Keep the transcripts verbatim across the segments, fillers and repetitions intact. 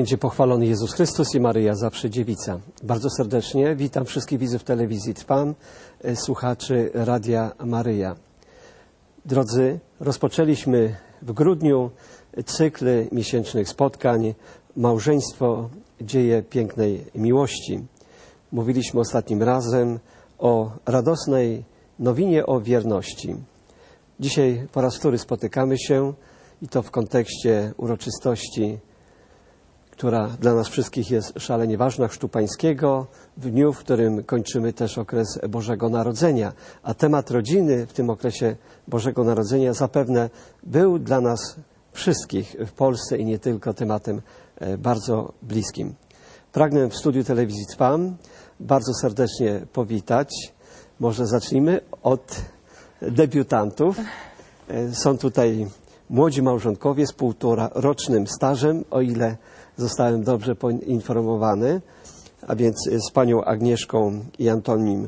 będzie pochwalony Jezus Chrystus i Maryja zawsze dziewica. Bardzo serdecznie witam wszystkich widzów telewizji Trwam, słuchaczy Radia Maryja. Drodzy, rozpoczęliśmy w grudniu cykl miesięcznych spotkań Małżeństwo dzieje pięknej miłości. Mówiliśmy ostatnim razem o radosnej nowinie o wierności. Dzisiaj po raz wtóry spotykamy się i to w kontekście uroczystości, która dla nas wszystkich jest szalenie ważna, Chrztu Pańskiego, w dniu, w którym kończymy też okres Bożego Narodzenia. A temat rodziny w tym okresie Bożego Narodzenia zapewne był dla nas wszystkich w Polsce i nie tylko tematem bardzo bliskim. Pragnę w studiu telewizji Trwam bardzo serdecznie powitać. Może zacznijmy od debiutantów. Są tutaj młodzi małżonkowie z półtorarocznym stażem, o ile zostałem dobrze poinformowany, a więc z panią Agnieszką i Antonim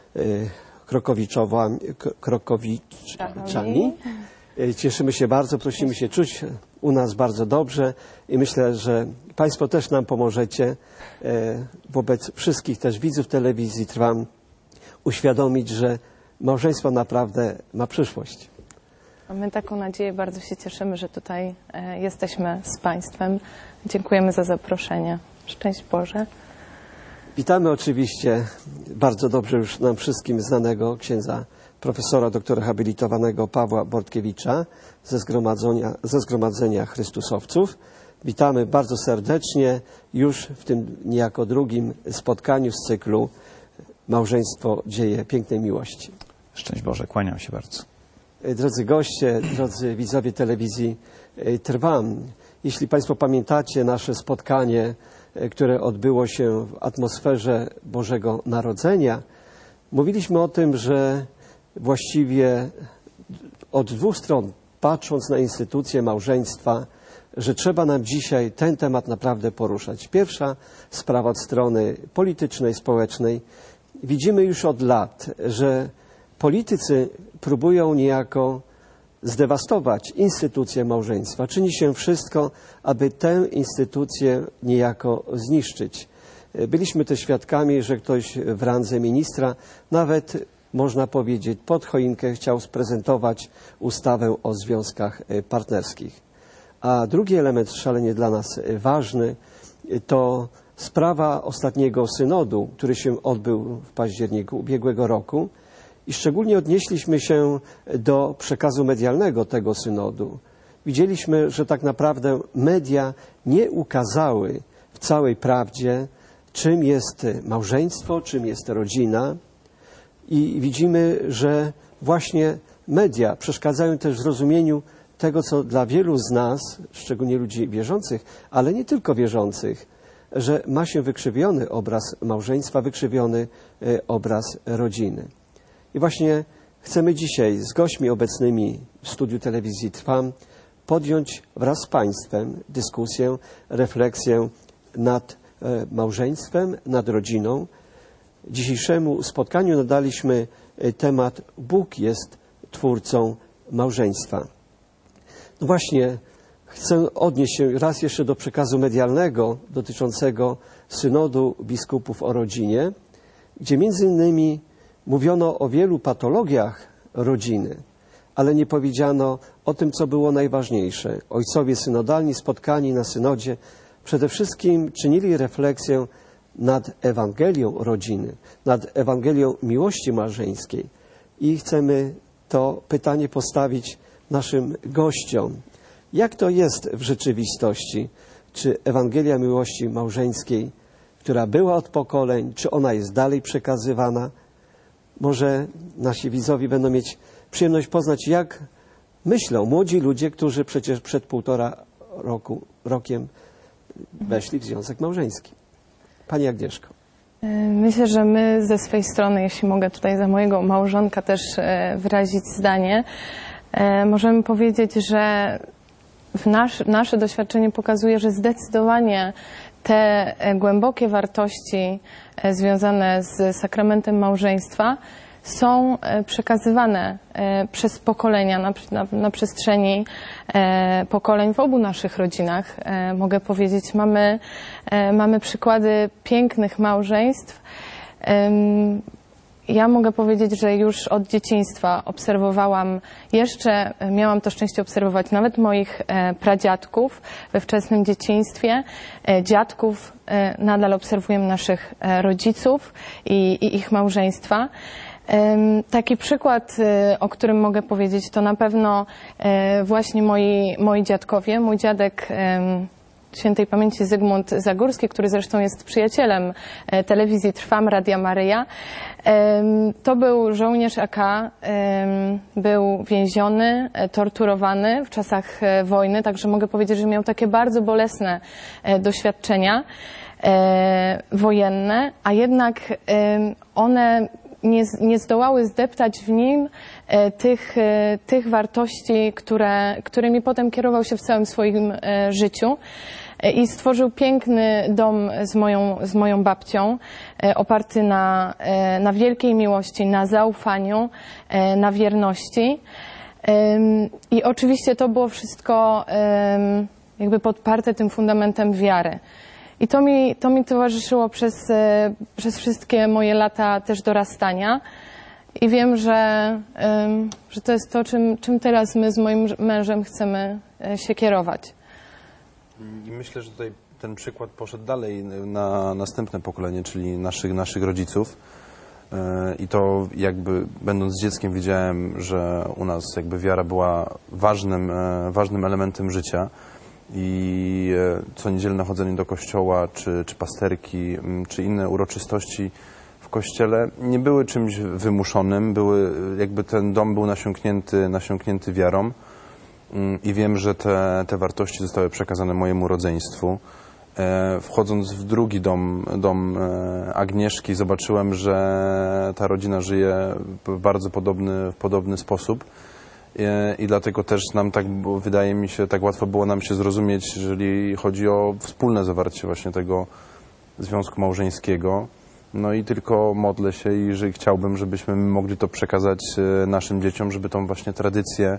Krokowiczami. Cieszymy się bardzo, prosimy się czuć u nas bardzo dobrze i myślę, że Państwo też nam pomożecie wobec wszystkich też widzów telewizji Trwam uświadomić, że małżeństwo naprawdę ma przyszłość. Mamy taką nadzieję, bardzo się cieszymy, że tutaj jesteśmy z Państwem. Dziękujemy za zaproszenie. Szczęść Boże. Witamy oczywiście bardzo dobrze już nam wszystkim znanego księdza profesora, doktora habilitowanego Pawła Bortkiewicza ze Zgromadzenia, ze Zgromadzenia Chrystusowców. Witamy bardzo serdecznie już w tym niejako drugim spotkaniu z cyklu Małżeństwo dzieje pięknej miłości. Szczęść Boże, kłaniam się bardzo. Drodzy goście, drodzy widzowie telewizji Trwam, jeśli Państwo pamiętacie nasze spotkanie, które odbyło się w atmosferze Bożego Narodzenia, mówiliśmy o tym, że właściwie od dwóch stron, patrząc na instytucję małżeństwa, że trzeba nam dzisiaj ten temat naprawdę poruszać. Pierwsza sprawa od strony politycznej, społecznej. Widzimy już od lat, że politycy próbują niejako zdewastować instytucję małżeństwa. Czyni się wszystko, aby tę instytucję niejako zniszczyć. Byliśmy też świadkami, że ktoś w randze ministra, nawet można powiedzieć pod choinkę, chciał sprezentować ustawę o związkach partnerskich. A drugi element szalenie dla nas ważny to sprawa ostatniego synodu, który się odbył w październiku ubiegłego roku. I szczególnie odnieśliśmy się do przekazu medialnego tego synodu. Widzieliśmy, że tak naprawdę media nie ukazały w całej prawdzie, czym jest małżeństwo, czym jest rodzina. I widzimy, że właśnie media przeszkadzają też w zrozumieniu tego, co dla wielu z nas, szczególnie ludzi wierzących, ale nie tylko wierzących, że ma się wykrzywiony obraz małżeństwa, wykrzywiony obraz rodziny. I właśnie chcemy dzisiaj z gośćmi obecnymi w studiu telewizji Trwam podjąć wraz z Państwem dyskusję, refleksję nad małżeństwem, nad rodziną. Dzisiejszemu spotkaniu nadaliśmy temat Bóg jest twórcą małżeństwa. No właśnie, chcę odnieść się raz jeszcze do przekazu medialnego dotyczącego synodu biskupów o rodzinie, gdzie między innymi mówiono o wielu patologiach rodziny, ale nie powiedziano o tym, co było najważniejsze. Ojcowie synodalni spotkani na synodzie przede wszystkim czynili refleksję nad Ewangelią rodziny, nad Ewangelią miłości małżeńskiej. I chcemy to pytanie postawić naszym gościom. Jak to jest w rzeczywistości? Czy Ewangelia miłości małżeńskiej, która była od pokoleń, czy ona jest dalej przekazywana? Może nasi widzowie będą mieć przyjemność poznać, jak myślą młodzi ludzie, którzy przecież przed półtora roku, rokiem weszli w związek małżeński. Pani Agnieszko. Myślę, że my ze swej strony, jeśli mogę tutaj za mojego małżonka też wyrazić zdanie, możemy powiedzieć, że w nasz, nasze doświadczenie pokazuje, że zdecydowanie te głębokie wartości związane z sakramentem małżeństwa są przekazywane przez pokolenia na, na, na przestrzeni pokoleń w obu naszych rodzinach. Mogę powiedzieć, mamy, mamy przykłady pięknych małżeństw. Ja mogę powiedzieć, że już od dzieciństwa obserwowałam, jeszcze miałam to szczęście obserwować nawet moich pradziadków we wczesnym dzieciństwie, dziadków, nadal obserwujemy naszych rodziców i, i ich małżeństwa. Taki przykład, o którym mogę powiedzieć, to na pewno właśnie moi, moi dziadkowie. Mój dziadek, świętej pamięci Zygmunt Zagórski, który zresztą jest przyjacielem telewizji Trwam, Radia Maryja. To był żołnierz A K, był więziony, torturowany w czasach wojny, także mogę powiedzieć, że miał takie bardzo bolesne doświadczenia wojenne, a jednak one nie, nie zdołały zdeptać w nim tych, tych wartości, które, którymi potem kierował się w całym swoim życiu. I stworzył piękny dom z moją, z moją babcią, oparty na, na wielkiej miłości, na zaufaniu, na wierności. I oczywiście to było wszystko jakby podparte tym fundamentem wiary. I to mi, to mi towarzyszyło przez, przez wszystkie moje lata też dorastania. I wiem, że, że to jest to, czym, czym teraz my z moim mężem chcemy się kierować. I myślę, że tutaj ten przykład poszedł dalej na następne pokolenie, czyli naszych, naszych rodziców. I to jakby będąc dzieckiem widziałem, że u nas jakby wiara była ważnym, ważnym elementem życia. I co niedzielne chodzenie do kościoła, czy, czy pasterki, czy inne uroczystości w kościele nie były czymś wymuszonym, były, jakby ten dom był nasiąknięty, nasiąknięty wiarą. I wiem, że te, te wartości zostały przekazane mojemu rodzeństwu. E, wchodząc w drugi dom, dom Agnieszki, zobaczyłem, że ta rodzina żyje w bardzo podobny, w podobny sposób. E, I dlatego też nam tak, wydaje mi się, tak łatwo było nam się zrozumieć, jeżeli chodzi o wspólne zawarcie właśnie tego związku małżeńskiego. No i tylko modlę się i że chciałbym, żebyśmy mogli to przekazać naszym dzieciom, żeby tą właśnie tradycję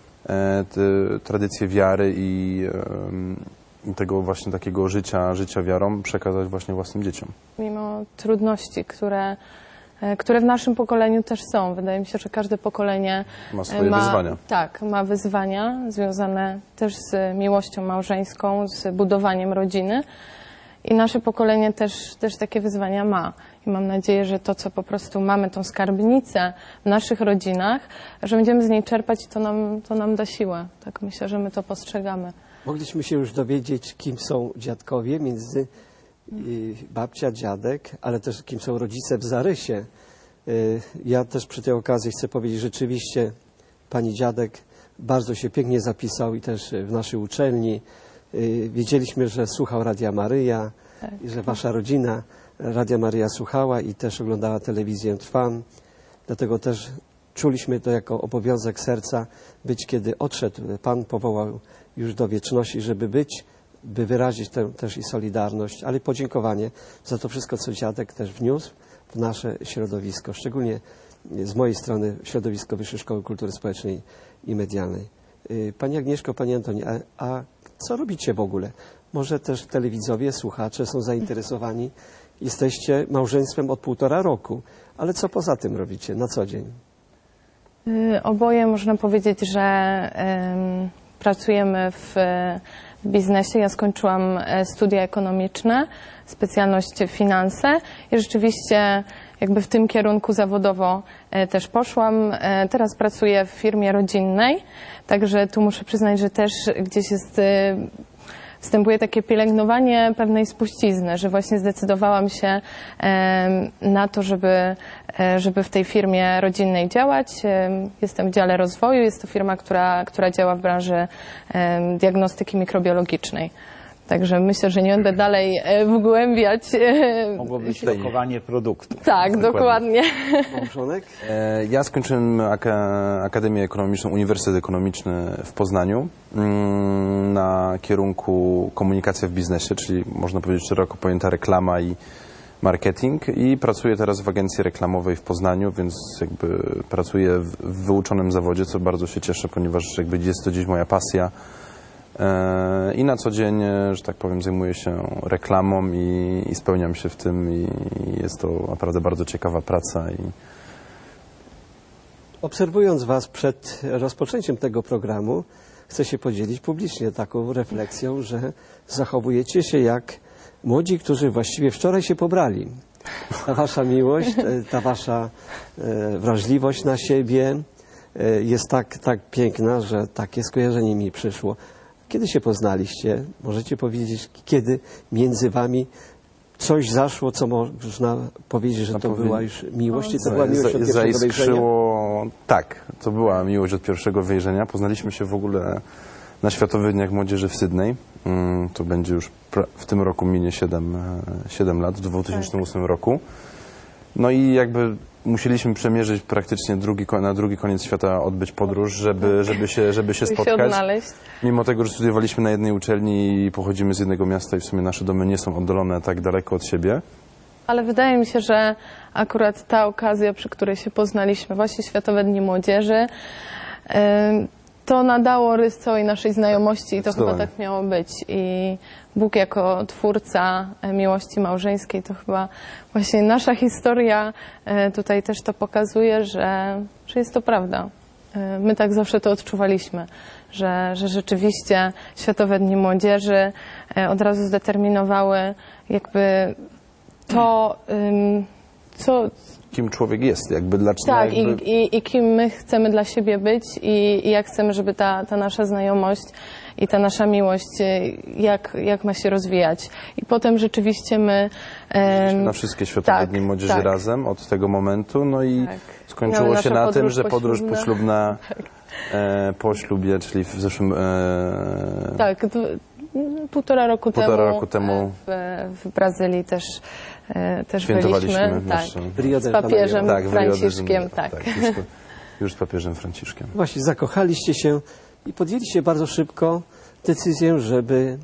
Te tradycje wiary i, i tego właśnie takiego życia, życia wiarą przekazać właśnie własnym dzieciom. Mimo trudności, które, które w naszym pokoleniu też są. Wydaje mi się, że każde pokolenie ma swoje ma, wyzwania. Tak, ma wyzwania związane też z miłością małżeńską, z budowaniem rodziny. I nasze pokolenie też, też takie wyzwania ma. I mam nadzieję, że to, co po prostu mamy, tą skarbnicę w naszych rodzinach, że będziemy z niej czerpać i to nam, to nam da siłę. Tak myślę, że my to postrzegamy. Mogliśmy się już dowiedzieć, kim są dziadkowie, między y, babcia, dziadek, ale też kim są rodzice w zarysie. Y, ja też przy tej okazji chcę powiedzieć, rzeczywiście pani dziadek bardzo się pięknie zapisał i też w naszej uczelni. Y, wiedzieliśmy, że słuchał Radia Maryja tak. i że wasza rodzina Radia Maryja słuchała i też oglądała telewizję Trwam. Dlatego też czuliśmy to jako obowiązek serca być, kiedy odszedł. Pan powołał już do wieczności, żeby być, by wyrazić tę też i solidarność, ale podziękowanie za to wszystko, co dziadek też wniósł w nasze środowisko, szczególnie z mojej strony środowisko Wyższej Szkoły Kultury Społecznej i Medialnej. Pani Agnieszko, Pani Antoni, a, a co robicie w ogóle? Może też telewidzowie, słuchacze są zainteresowani. Jesteście małżeństwem od półtora roku, ale co poza tym robicie na co dzień? Oboje można powiedzieć, że um, pracujemy w, w biznesie. Ja skończyłam studia ekonomiczne, specjalność finanse i rzeczywiście jakby w tym kierunku zawodowo też poszłam. Teraz pracuję w firmie rodzinnej, także tu muszę przyznać, że też gdzieś jest... występuje takie pielęgnowanie pewnej spuścizny, że właśnie zdecydowałam się na to, żeby, żeby w tej firmie rodzinnej działać. Jestem w dziale rozwoju, jest to firma, która, która działa w branży diagnostyki mikrobiologicznej. Także myślę, że nie będę dalej wgłębiać. Mogło być lokowanie produktu. Tak, dokładnie. Małżonek? Ja skończyłem Akademię Ekonomiczną, Uniwersytet Ekonomiczny w Poznaniu na kierunku komunikacja w biznesie, czyli można powiedzieć szeroko pojęta reklama i marketing i pracuję teraz w agencji reklamowej w Poznaniu, więc jakby pracuję w, w wyuczonym zawodzie, co bardzo się cieszę, ponieważ jakby jest to gdzieś moja pasja. I na co dzień, że tak powiem, zajmuję się reklamą i, i spełniam się w tym i jest to naprawdę bardzo ciekawa praca. I... Obserwując Was przed rozpoczęciem tego programu, chcę się podzielić publicznie taką refleksją, że zachowujecie się jak młodzi, którzy właściwie wczoraj się pobrali. Ta Wasza miłość, ta Wasza wrażliwość na siebie jest tak, tak piękna, że takie skojarzenie mi przyszło. Kiedy się poznaliście? Możecie powiedzieć, kiedy między wami coś zaszło, co można powiedzieć, że to była już miłość i to była miłość od pierwszego wejrzenia? Zaiskrzyło, tak, to była miłość od pierwszego wejrzenia. Poznaliśmy się w ogóle na Światowych Dniach Młodzieży w Sydney. To będzie już w tym roku minie siedem lat, w dwa tysiące ósmym roku. No i jakby musieliśmy przemierzyć praktycznie drugi, na drugi koniec świata, odbyć podróż, żeby, żeby się, żeby się spotkać. Się odnaleźć. Mimo tego, że studiowaliśmy na jednej uczelni i pochodzimy z jednego miasta i w sumie nasze domy nie są oddalone tak daleko od siebie. Ale wydaje mi się, że akurat ta okazja, przy której się poznaliśmy, właśnie Światowe Dni Młodzieży, yy, to nadało rys całej naszej znajomości i to chyba tak miało być. I Bóg jako twórca miłości małżeńskiej, to chyba właśnie nasza historia tutaj też to pokazuje, że, że jest to prawda. My tak zawsze to odczuwaliśmy, że, że rzeczywiście Światowe Dni Młodzieży od razu zdeterminowały jakby to, co... Kim człowiek jest, jakby dlaczego. Tak, jakby... i, i, i kim my chcemy dla siebie być i, i jak chcemy, żeby ta, ta nasza znajomość i ta nasza miłość, jak, jak ma się rozwijać. I potem rzeczywiście my... Em, na wszystkie Światowe tak, Dni Młodzieży tak. razem od tego momentu, no i tak. skończyło się na tym, że podróż poślubna. poślubna tak. e, po ślubie, czyli w zeszłym... E... Tak, d- półtora roku półtora temu, roku temu w, w Brazylii też, też świętowaliśmy byliśmy. nasz... Tak, z papieżem tak, Franciszkiem. Tak. tak już, z, już z papieżem Franciszkiem. Właśnie, zakochaliście się i podjęliście bardzo szybko decyzję, żeby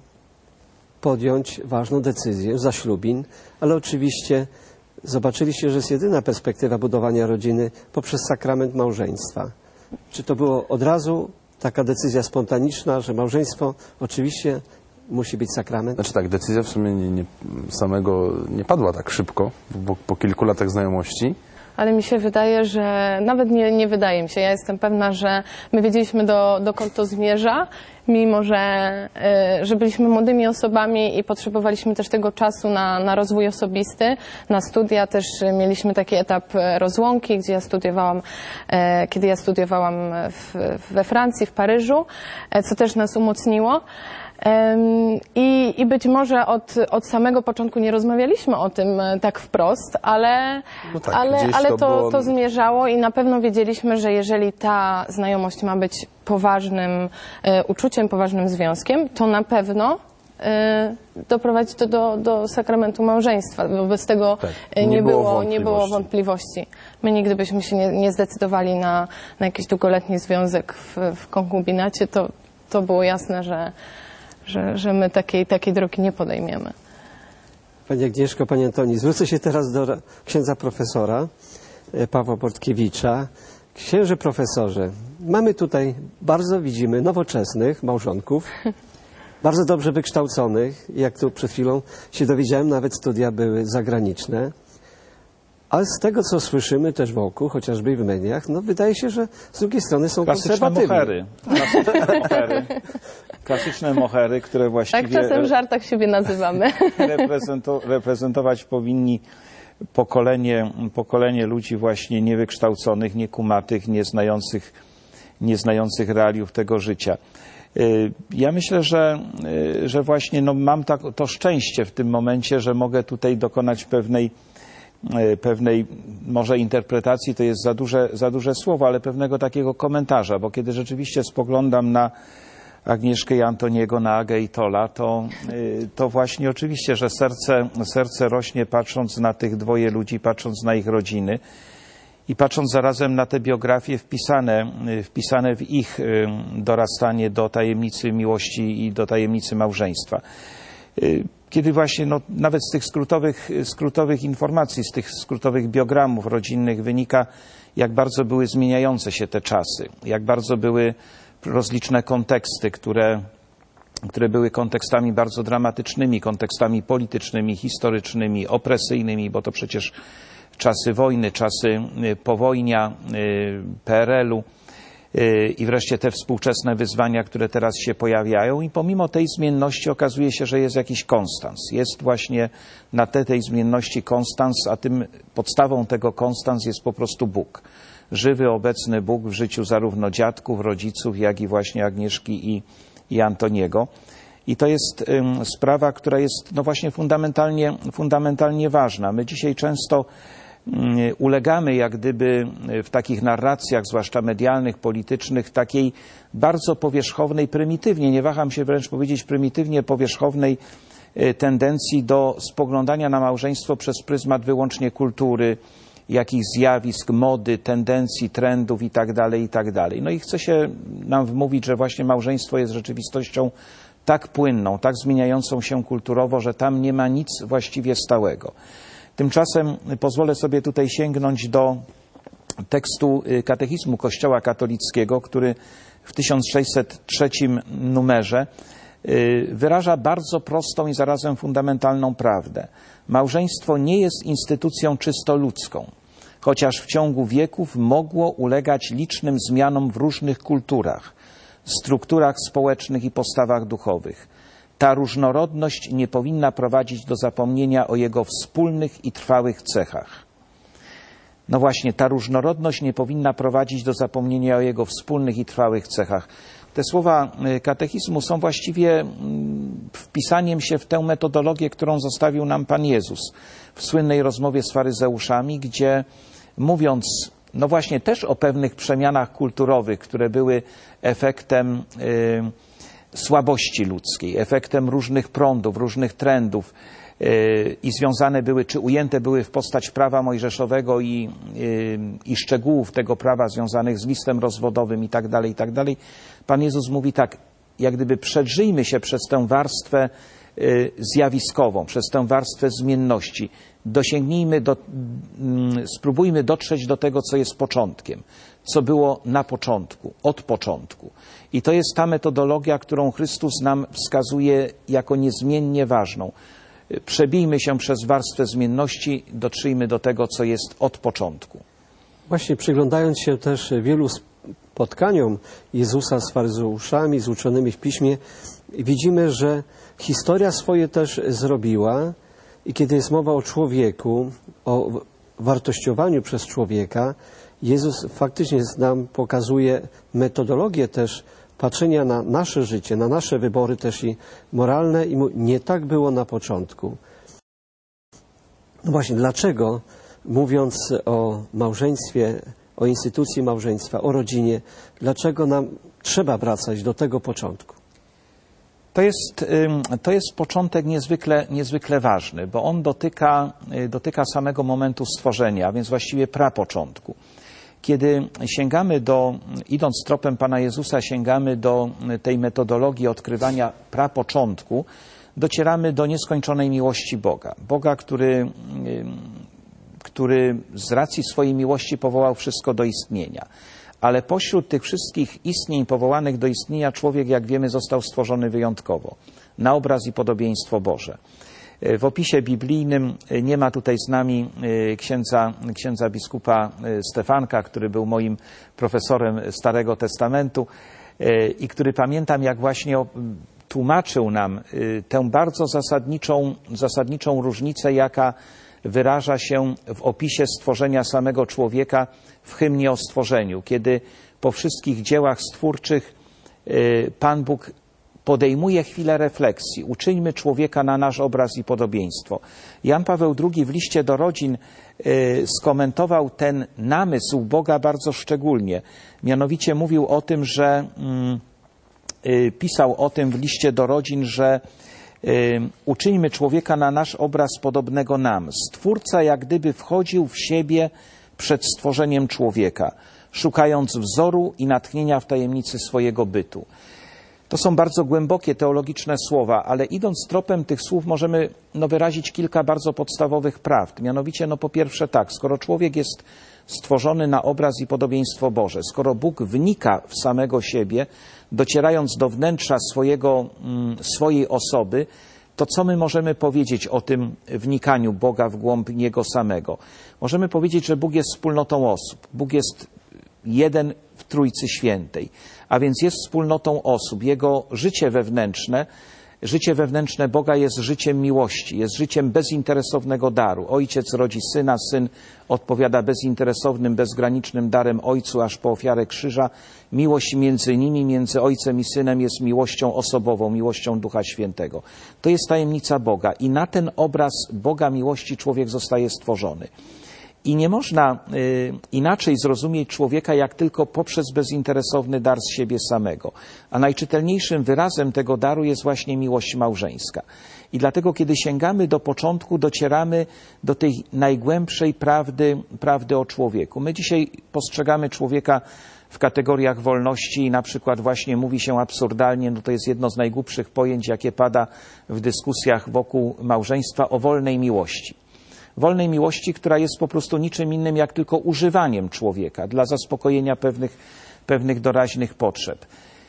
podjąć ważną decyzję, zaślubin, ale oczywiście zobaczyliście, że jest jedyna perspektywa budowania rodziny poprzez sakrament małżeństwa. Czy to było od razu taka decyzja spontaniczna, że małżeństwo oczywiście musi być sakrament? Znaczy tak, decyzja w sumie nie, nie, samego nie padła tak szybko, bo po kilku latach znajomości. Ale mi się wydaje, że nawet nie, nie wydaje mi się, ja jestem pewna, że my wiedzieliśmy do, dokąd to zmierza, mimo że, y, że byliśmy młodymi osobami i potrzebowaliśmy też tego czasu na, na rozwój osobisty, na studia. Też mieliśmy taki etap rozłąki, gdzie ja studiowałam, e, kiedy ja studiowałam w, we Francji, w Paryżu, e, co też nas umocniło. I, I być może od, od samego początku nie rozmawialiśmy o tym tak wprost, ale, no tak, ale, ale to, to, było... to zmierzało i na pewno wiedzieliśmy, że jeżeli ta znajomość ma być poważnym e, uczuciem, poważnym związkiem, to na pewno e, doprowadzi to do, do sakramentu małżeństwa. Wobec tego tak, nie, nie, było, było nie było wątpliwości. My nigdy byśmy się nie, nie zdecydowali na, na jakiś długoletni związek w, w konkubinacie. To, to było jasne, że Że, że my takiej, takiej drogi nie podejmiemy. Pani Agnieszko, Panie Antoni, zwrócę się teraz do księdza profesora Pawła Bortkiewicza. Księże profesorze, mamy tutaj bardzo, widzimy, nowoczesnych małżonków, bardzo dobrze wykształconych. Jak tu przed chwilą się dowiedziałem, nawet studia były zagraniczne. Ale z tego, co słyszymy też wokół, chociażby i w mediach, no wydaje się, że z drugiej strony są klasyczne konserwatywne. Mohery. Klasyczne mohery. Klasyczne mohery, które właściwie... Tak czasem w żartach siebie nazywamy. Reprezentu reprezentować powinni pokolenie, pokolenie ludzi właśnie niewykształconych, niekumatych, nieznających, nieznających realiów tego życia. Ja myślę, że, że właśnie no, mam tak, to szczęście w tym momencie, że mogę tutaj dokonać pewnej pewnej może interpretacji, to jest za duże, za duże słowo, ale pewnego takiego komentarza, bo kiedy rzeczywiście spoglądam na Agnieszkę i Antoniego, na Agę i Tola, to, to właśnie oczywiście, że serce, serce rośnie patrząc na tych dwoje ludzi, patrząc na ich rodziny i patrząc zarazem na te biografie wpisane, wpisane w ich dorastanie do tajemnicy miłości i do tajemnicy małżeństwa. kiedy właśnie no, nawet z tych skrótowych, skrótowych informacji, z tych skrótowych biogramów rodzinnych wynika, jak bardzo były zmieniające się te czasy, jak bardzo były rozliczne konteksty, które, które były kontekstami bardzo dramatycznymi, kontekstami politycznymi, historycznymi, opresyjnymi, bo to przecież czasy wojny, czasy powojnia, P R L u i wreszcie te współczesne wyzwania, które teraz się pojawiają. I pomimo tej zmienności okazuje się, że jest jakiś konstans. Jest właśnie na tle tej zmienności konstans, a tym podstawą tego konstans jest po prostu Bóg. Żywy, obecny Bóg w życiu zarówno dziadków, rodziców, jak i właśnie Agnieszki i, i Antoniego. I to jest ym, sprawa, która jest no właśnie fundamentalnie, fundamentalnie ważna. My dzisiaj często ulegamy jak gdyby w takich narracjach, zwłaszcza medialnych, politycznych, takiej bardzo powierzchownej, prymitywnie, nie waham się wręcz powiedzieć prymitywnie powierzchownej tendencji do spoglądania na małżeństwo przez pryzmat wyłącznie kultury, jakichś zjawisk, mody, tendencji, trendów itd., itd. No i chce się nam wmówić, że właśnie małżeństwo jest rzeczywistością tak płynną, tak zmieniającą się kulturowo, że tam nie ma nic właściwie stałego. Tymczasem pozwolę sobie tutaj sięgnąć do tekstu Katechizmu Kościoła katolickiego, który w tysiąc sześćset trzecim numerze wyraża bardzo prostą i zarazem fundamentalną prawdę. Małżeństwo nie jest instytucją czysto ludzką, chociaż w ciągu wieków mogło ulegać licznym zmianom w różnych kulturach, strukturach społecznych i postawach duchowych. Ta różnorodność nie powinna prowadzić do zapomnienia o jego wspólnych i trwałych cechach. No właśnie, ta różnorodność nie powinna prowadzić do zapomnienia o jego wspólnych i trwałych cechach. Te słowa katechizmu są właściwie wpisaniem się w tę metodologię, którą zostawił nam Pan Jezus w słynnej rozmowie z faryzeuszami, gdzie mówiąc no właśnie też o pewnych przemianach kulturowych, które były efektem yy, słabości ludzkiej, efektem różnych prądów, różnych trendów yy, i związane były, czy ujęte były w postać prawa mojżeszowego i, yy, i szczegółów tego prawa związanych z listem rozwodowym i tak dalej, i tak dalej. Pan Jezus mówi tak, jak gdyby przedrzyjmy się przez tę warstwę yy, zjawiskową, przez tę warstwę zmienności. Dosięgnijmy, do, yy, spróbujmy dotrzeć do tego, co jest początkiem, co było na początku, od początku. I to jest ta metodologia, którą Chrystus nam wskazuje jako niezmiennie ważną. Przebijmy się przez warstwę zmienności, dotrzyjmy do tego, co jest od początku. Właśnie przyglądając się też wielu spotkaniom Jezusa z faryzeuszami, z uczonymi w Piśmie, widzimy, że historia swoje też zrobiła i kiedy jest mowa o człowieku, o wartościowaniu przez człowieka, Jezus faktycznie nam pokazuje metodologię też patrzenia na nasze życie, na nasze wybory też i moralne i nie tak było na początku. No właśnie, dlaczego mówiąc o małżeństwie, o instytucji małżeństwa, o rodzinie, dlaczego nam trzeba wracać do tego początku? To jest, to jest początek niezwykle, niezwykle ważny, bo on dotyka, dotyka samego momentu stworzenia, a więc właściwie prapoczątku. Kiedy sięgamy do, idąc tropem Pana Jezusa, sięgamy do tej metodologii odkrywania prapoczątku, docieramy do nieskończonej miłości Boga. Boga, który, który z racji swojej miłości powołał wszystko do istnienia. Ale pośród tych wszystkich istnień powołanych do istnienia człowiek, jak wiemy, został stworzony wyjątkowo, na obraz i podobieństwo Boże. W opisie biblijnym nie ma tutaj z nami księdza, księdza biskupa Stefanka, który był moim profesorem Starego Testamentu i który pamiętam, jak właśnie tłumaczył nam tę bardzo zasadniczą, zasadniczą różnicę, jaka wyraża się w opisie stworzenia samego człowieka w hymnie o stworzeniu, kiedy po wszystkich dziełach stwórczych Pan Bóg podejmuje chwilę refleksji. Uczyńmy człowieka na nasz obraz i podobieństwo. Jan Paweł drugi w liście do rodzin y, skomentował ten namysł Boga bardzo szczególnie. Mianowicie mówił o tym, że y, y, pisał o tym w liście do rodzin, że y, uczyńmy człowieka na nasz obraz podobnego nam. Stwórca jak gdyby wchodził w siebie przed stworzeniem człowieka, szukając wzoru i natchnienia w tajemnicy swojego bytu. To są bardzo głębokie teologiczne słowa, ale idąc tropem tych słów możemy no, wyrazić kilka bardzo podstawowych prawd. Mianowicie, no po pierwsze tak, skoro człowiek jest stworzony na obraz i podobieństwo Boże, skoro Bóg wnika w samego siebie, docierając do wnętrza swojego, swojej osoby, to co my możemy powiedzieć o tym wnikaniu Boga w głąb Niego samego? Możemy powiedzieć, że Bóg jest wspólnotą osób. Bóg jest jeden w Trójcy Świętej, a więc jest wspólnotą osób. Jego życie wewnętrzne, życie wewnętrzne Boga jest życiem miłości, jest życiem bezinteresownego daru. Ojciec rodzi Syna, Syn odpowiada bezinteresownym, bezgranicznym darem Ojcu aż po ofiarę krzyża. Miłość między nimi, między Ojcem i Synem jest miłością osobową, miłością Ducha Świętego. To jest tajemnica Boga i na ten obraz Boga miłości człowiek zostaje stworzony. I nie można y, inaczej zrozumieć człowieka, jak tylko poprzez bezinteresowny dar z siebie samego. A najczytelniejszym wyrazem tego daru jest właśnie miłość małżeńska. I dlatego, kiedy sięgamy do początku, docieramy do tej najgłębszej prawdy, prawdy o człowieku. My dzisiaj postrzegamy człowieka w kategoriach wolności i na przykład właśnie mówi się absurdalnie, no to jest jedno z najgłupszych pojęć, jakie pada w dyskusjach wokół małżeństwa, o wolnej miłości. Wolnej miłości, która jest po prostu niczym innym jak tylko używaniem człowieka dla zaspokojenia pewnych, pewnych doraźnych potrzeb.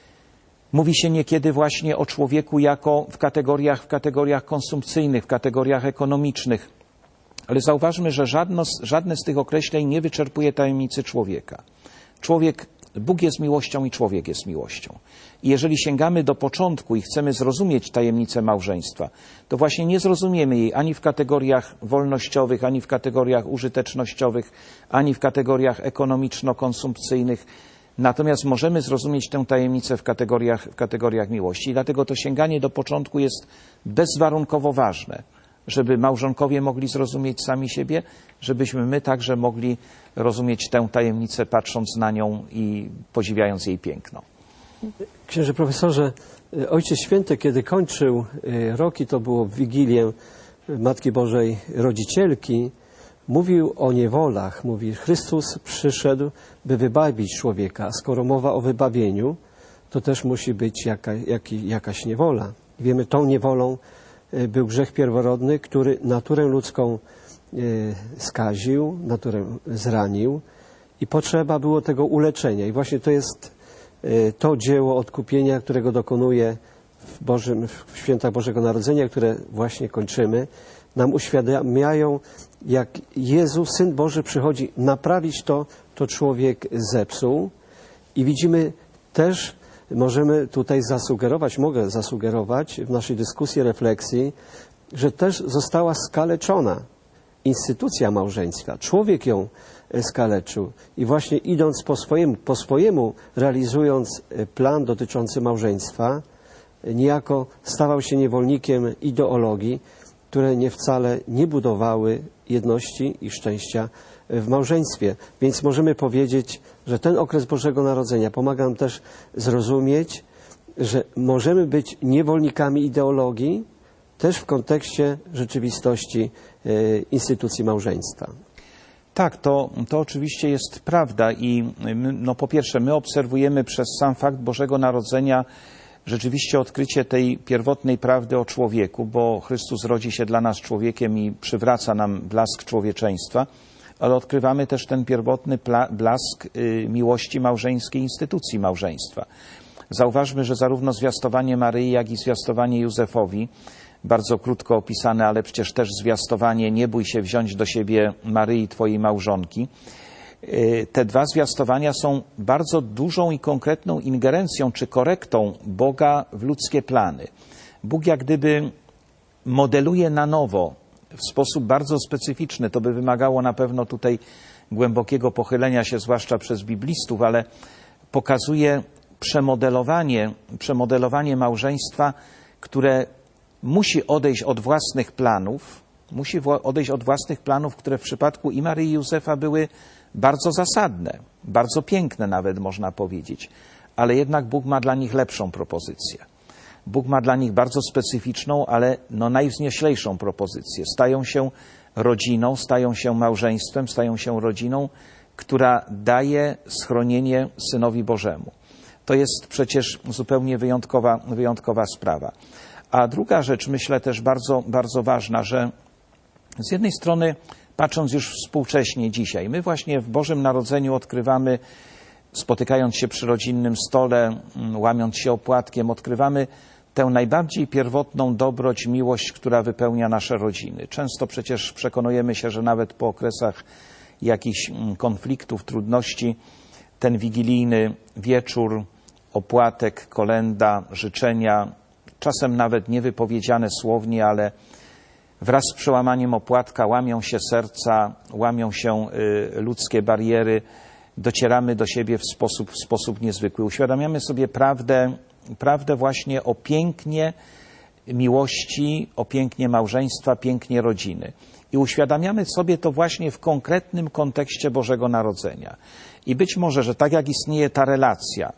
Mówi się niekiedy właśnie o człowieku jako w kategoriach, w kategoriach konsumpcyjnych, w kategoriach ekonomicznych, ale zauważmy, że żadno, żadne z tych określeń nie wyczerpuje tajemnicy człowieka. Człowiek, Bóg jest miłością i człowiek jest miłością. I jeżeli sięgamy do początku i chcemy zrozumieć tajemnicę małżeństwa, to właśnie nie zrozumiemy jej ani w kategoriach wolnościowych, ani w kategoriach użytecznościowych, ani w kategoriach ekonomiczno-konsumpcyjnych. Natomiast możemy zrozumieć tę tajemnicę w kategoriach, w kategoriach miłości. I dlatego to sięganie do początku jest bezwarunkowo ważne, żeby małżonkowie mogli zrozumieć sami siebie, żebyśmy my także mogli rozumieć tę tajemnicę, patrząc na nią i podziwiając jej piękno. Księże profesorze, Ojciec Święty, kiedy kończył rok, i to było w Wigilię Matki Bożej Rodzicielki, mówił o niewolach. Mówi, Chrystus przyszedł, by wybawić człowieka. Skoro mowa o wybawieniu, to też musi być jaka, jak, jakaś niewola. Wiemy, tą niewolą był grzech pierworodny, który naturę ludzką skaził, naturę zranił i potrzeba było tego uleczenia. I właśnie to jest to dzieło odkupienia, którego dokonuje w, Bożym, w świętach Bożego Narodzenia, które właśnie kończymy, nam uświadamiają, jak Jezus, Syn Boży, przychodzi naprawić to, to człowiek zepsuł. I widzimy też, możemy tutaj zasugerować, mogę zasugerować w naszej dyskusji, refleksji, że też została skaleczona instytucja małżeństwa. Człowiek ją skaleczył i właśnie idąc po swojemu, po swojemu realizując plan dotyczący małżeństwa, niejako stawał się niewolnikiem ideologii, które nie wcale nie budowały jedności i szczęścia w małżeństwie. Więc możemy powiedzieć, że ten okres Bożego Narodzenia pomaga nam też zrozumieć, że możemy być niewolnikami ideologii też w kontekście rzeczywistości e, instytucji małżeństwa. Tak, to, to oczywiście jest prawda i my, no po pierwsze my obserwujemy przez sam fakt Bożego Narodzenia rzeczywiście odkrycie tej pierwotnej prawdy o człowieku, bo Chrystus rodzi się dla nas człowiekiem i przywraca nam blask człowieczeństwa, ale odkrywamy też ten pierwotny pla- blask y, miłości małżeńskiej, instytucji małżeństwa. Zauważmy, że zarówno zwiastowanie Maryi, jak i zwiastowanie Józefowi, bardzo krótko opisane, ale przecież też zwiastowanie nie bój się wziąć do siebie Maryi, twojej małżonki. Te dwa zwiastowania są bardzo dużą i konkretną ingerencją czy korektą Boga w ludzkie plany. Bóg jak gdyby modeluje na nowo w sposób bardzo specyficzny. To by wymagało na pewno tutaj głębokiego pochylenia się, zwłaszcza przez biblistów, ale pokazuje przemodelowanie, przemodelowanie małżeństwa, które musi odejść od własnych planów, musi odejść od własnych planów, które w przypadku i Maryi i Józefa były bardzo zasadne, bardzo piękne nawet można powiedzieć, ale jednak Bóg ma dla nich lepszą propozycję. Bóg ma dla nich bardzo specyficzną, ale no najwznioślejszą propozycję. Stają się rodziną, stają się małżeństwem, stają się rodziną, która daje schronienie Synowi Bożemu. to jest przecież zupełnie wyjątkowa, wyjątkowa sprawa. A druga rzecz, myślę też bardzo, bardzo ważna, że z jednej strony, patrząc już współcześnie dzisiaj, my właśnie w Bożym Narodzeniu odkrywamy, spotykając się przy rodzinnym stole, łamiąc się opłatkiem, odkrywamy tę najbardziej pierwotną dobroć, miłość, która wypełnia nasze rodziny. Często przecież przekonujemy się, że nawet po okresach jakichś konfliktów, trudności, ten wigilijny wieczór, opłatek, kolęda, życzenia, czasem nawet niewypowiedziane słownie, ale wraz z przełamaniem opłatka łamią się serca, łamią się y, ludzkie bariery, docieramy do siebie w sposób, w sposób niezwykły. Uświadamiamy sobie prawdę, prawdę właśnie o pięknie miłości, o pięknie małżeństwa, pięknie rodziny. I uświadamiamy sobie to właśnie w konkretnym kontekście Bożego Narodzenia. I być może, że tak jak istnieje ta relacja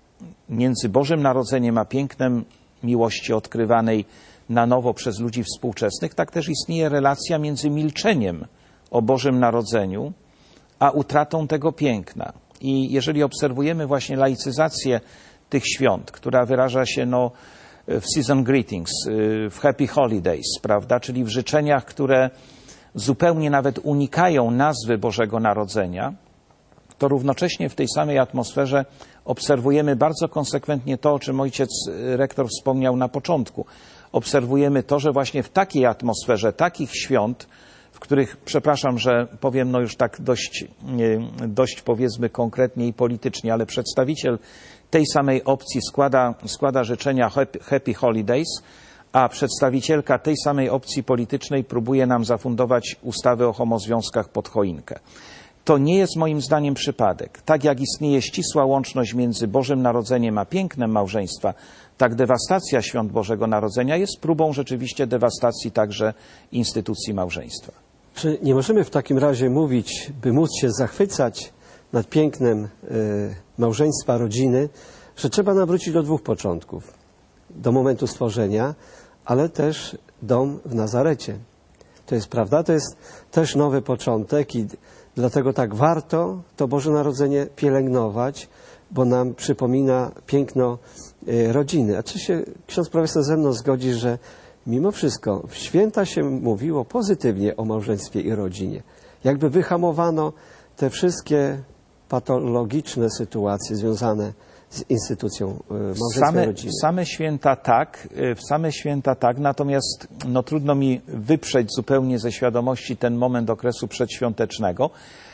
między Bożym Narodzeniem a pięknem miłości odkrywanej na nowo przez ludzi współczesnych, tak też istnieje relacja między milczeniem o Bożym Narodzeniu a utratą tego piękna. I jeżeli obserwujemy właśnie laicyzację tych świąt, która wyraża się no, w season greetings, w happy holidays, prawda, czyli w życzeniach, które zupełnie nawet unikają nazwy Bożego Narodzenia, to równocześnie w tej samej atmosferze obserwujemy bardzo konsekwentnie to, o czym ojciec rektor wspomniał na początku. Obserwujemy to, że właśnie w takiej atmosferze, takich świąt, w których, przepraszam, że powiem no już tak dość, dość powiedzmy konkretnie i politycznie, ale przedstawiciel tej samej opcji składa, składa życzenia happy, happy holidays, a przedstawicielka tej samej opcji politycznej próbuje nam zafundować ustawy o homozwiązkach pod choinkę. To nie jest moim zdaniem przypadek. Tak jak istnieje ścisła łączność między Bożym Narodzeniem a pięknem małżeństwa, tak dewastacja świąt Bożego Narodzenia jest próbą rzeczywiście dewastacji także instytucji małżeństwa. Czy nie możemy w takim razie mówić, by móc się zachwycać nad pięknem y, małżeństwa, rodziny, że trzeba nawrócić do dwóch początków. Do momentu stworzenia, ale też dom w Nazarecie. To jest prawda, to jest też nowy początek i dlatego tak warto to Boże Narodzenie pielęgnować, bo nam przypomina piękno y, rodziny. A czy się ksiądz profesor ze mną zgodzi, że mimo wszystko w święta się mówiło pozytywnie o małżeństwie i rodzinie. Jakby wyhamowano te wszystkie patologiczne sytuacje związane z instytucją małżeństwa same, i rodziny. Same święta tak, w same święta tak, natomiast no, trudno mi wyprzeć zupełnie ze świadomości ten moment okresu przedświątecznego,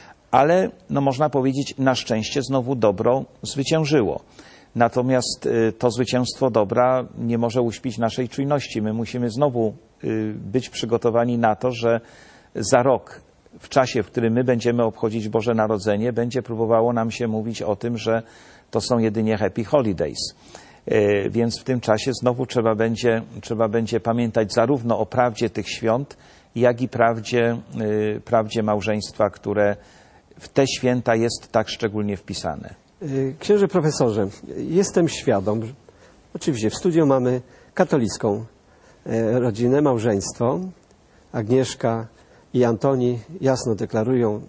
ale no, można powiedzieć, na szczęście znowu dobro zwyciężyło. Natomiast to zwycięstwo dobra nie może uśpić naszej czujności. My musimy znowu być przygotowani na to, że za rok, w czasie, w którym my będziemy obchodzić Boże Narodzenie, będzie próbowało nam się mówić o tym, że to są jedynie happy holidays. Więc w tym czasie znowu trzeba będzie, trzeba będzie pamiętać zarówno o prawdzie tych świąt, jak i prawdzie, prawdzie małżeństwa, które w te święta jest tak szczególnie wpisane. Księże profesorze, jestem świadom, oczywiście w studiu mamy katolicką rodzinę, małżeństwo. Agnieszka i Antoni jasno deklarują,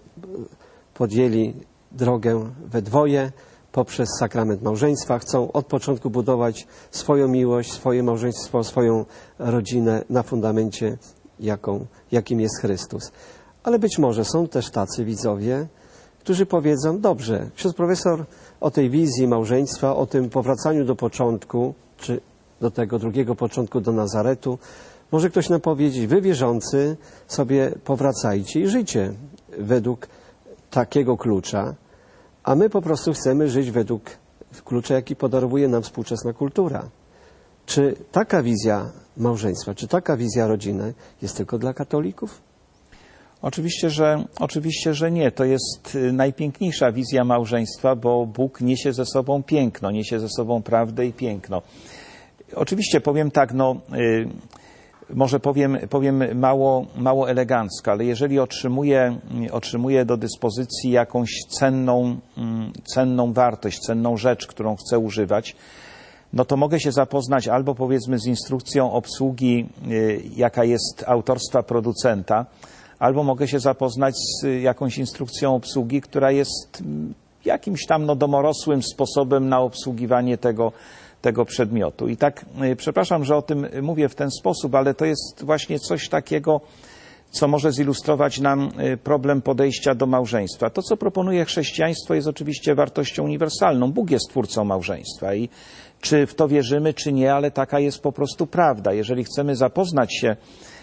podjęli drogę we dwoje poprzez sakrament małżeństwa. Chcą od początku budować swoją miłość, swoje małżeństwo, swoją rodzinę na fundamencie, jaką, jakim jest Chrystus. Ale być może są też tacy widzowie, którzy powiedzą, dobrze, ksiądz profesor o tej wizji małżeństwa, o tym powracaniu do początku, czy do tego drugiego początku, do Nazaretu, może ktoś nam powiedzieć, wy wierzący sobie powracajcie i żyjcie według takiego klucza, a my po prostu chcemy żyć według klucza, jaki podarowuje nam współczesna kultura. Czy taka wizja małżeństwa, czy taka wizja rodziny jest tylko dla katolików? Oczywiście, że, oczywiście, że nie. To jest najpiękniejsza wizja małżeństwa, bo Bóg niesie ze sobą piękno, niesie ze sobą prawdę i piękno. Oczywiście powiem tak, no, y, może powiem, powiem mało, mało elegancko, ale jeżeli otrzymuję, otrzymuję do dyspozycji jakąś cenną, cenną wartość, cenną rzecz, którą chcę używać, no to mogę się zapoznać albo powiedzmy z instrukcją obsługi, y, jaka jest autorstwa producenta, albo mogę się zapoznać z jakąś instrukcją obsługi, która jest jakimś tam no, domorosłym sposobem na obsługiwanie tego, tego przedmiotu. I tak, przepraszam, że o tym mówię w ten sposób, ale to jest właśnie coś takiego, co może zilustrować nam problem podejścia do małżeństwa. To, co proponuje chrześcijaństwo, jest oczywiście wartością uniwersalną. Bóg jest twórcą małżeństwa i czy w to wierzymy, czy nie, ale taka jest po prostu prawda. Jeżeli chcemy zapoznać się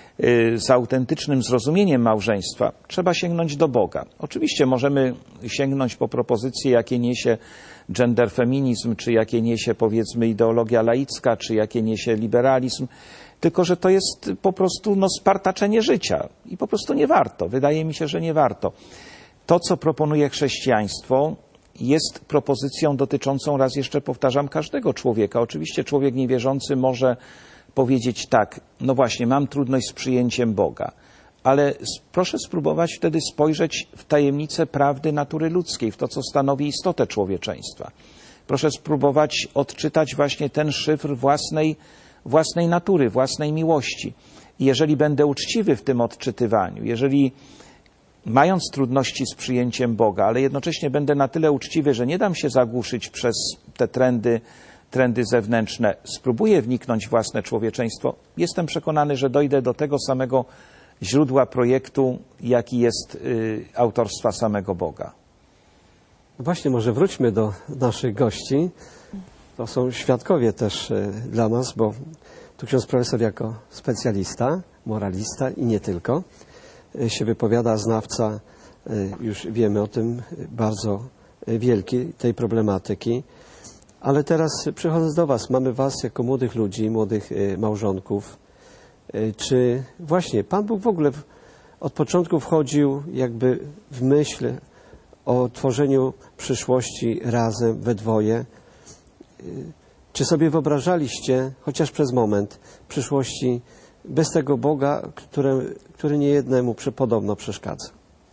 z autentycznym zrozumieniem małżeństwa, trzeba sięgnąć do Boga. Oczywiście możemy sięgnąć po propozycje, jakie niesie gender feminizm, czy jakie niesie, powiedzmy, ideologia laicka, czy jakie niesie liberalizm, tylko że to jest po prostu no, spartaczenie życia i po prostu nie warto. Wydaje mi się, że nie warto. To, co proponuje chrześcijaństwo, jest propozycją dotyczącą, raz jeszcze powtarzam, każdego człowieka. Oczywiście człowiek niewierzący może powiedzieć tak, no właśnie, mam trudność z przyjęciem Boga, ale proszę spróbować wtedy spojrzeć w tajemnicę prawdy natury ludzkiej, w to, co stanowi istotę człowieczeństwa. Proszę spróbować odczytać właśnie ten szyfr własnej, własnej natury, własnej miłości. I jeżeli będę uczciwy w tym odczytywaniu, jeżeli mając trudności z przyjęciem Boga, ale jednocześnie będę na tyle uczciwy, że nie dam się zagłuszyć przez te trendy, trendy zewnętrzne, spróbuję wniknąć w własne człowieczeństwo, jestem przekonany, że dojdę do tego samego źródła projektu, jaki jest y, autorstwa samego Boga. Właśnie, może wróćmy do naszych gości. To są świadkowie też y, dla nas, bo tu ksiądz profesor jako specjalista, moralista i nie tylko, y, się wypowiada, znawca, y, już wiemy o tym, y, bardzo y, wielki tej problematyki. Ale teraz przychodząc do Was, mamy Was jako młodych ludzi, młodych y, małżonków. Y, czy właśnie Pan Bóg w ogóle w, od początku wchodził jakby w myśl o tworzeniu przyszłości razem, we dwoje? Y, czy sobie wyobrażaliście, chociaż przez moment, przyszłości bez tego Boga, które, który niejednemu podobno przeszkadza?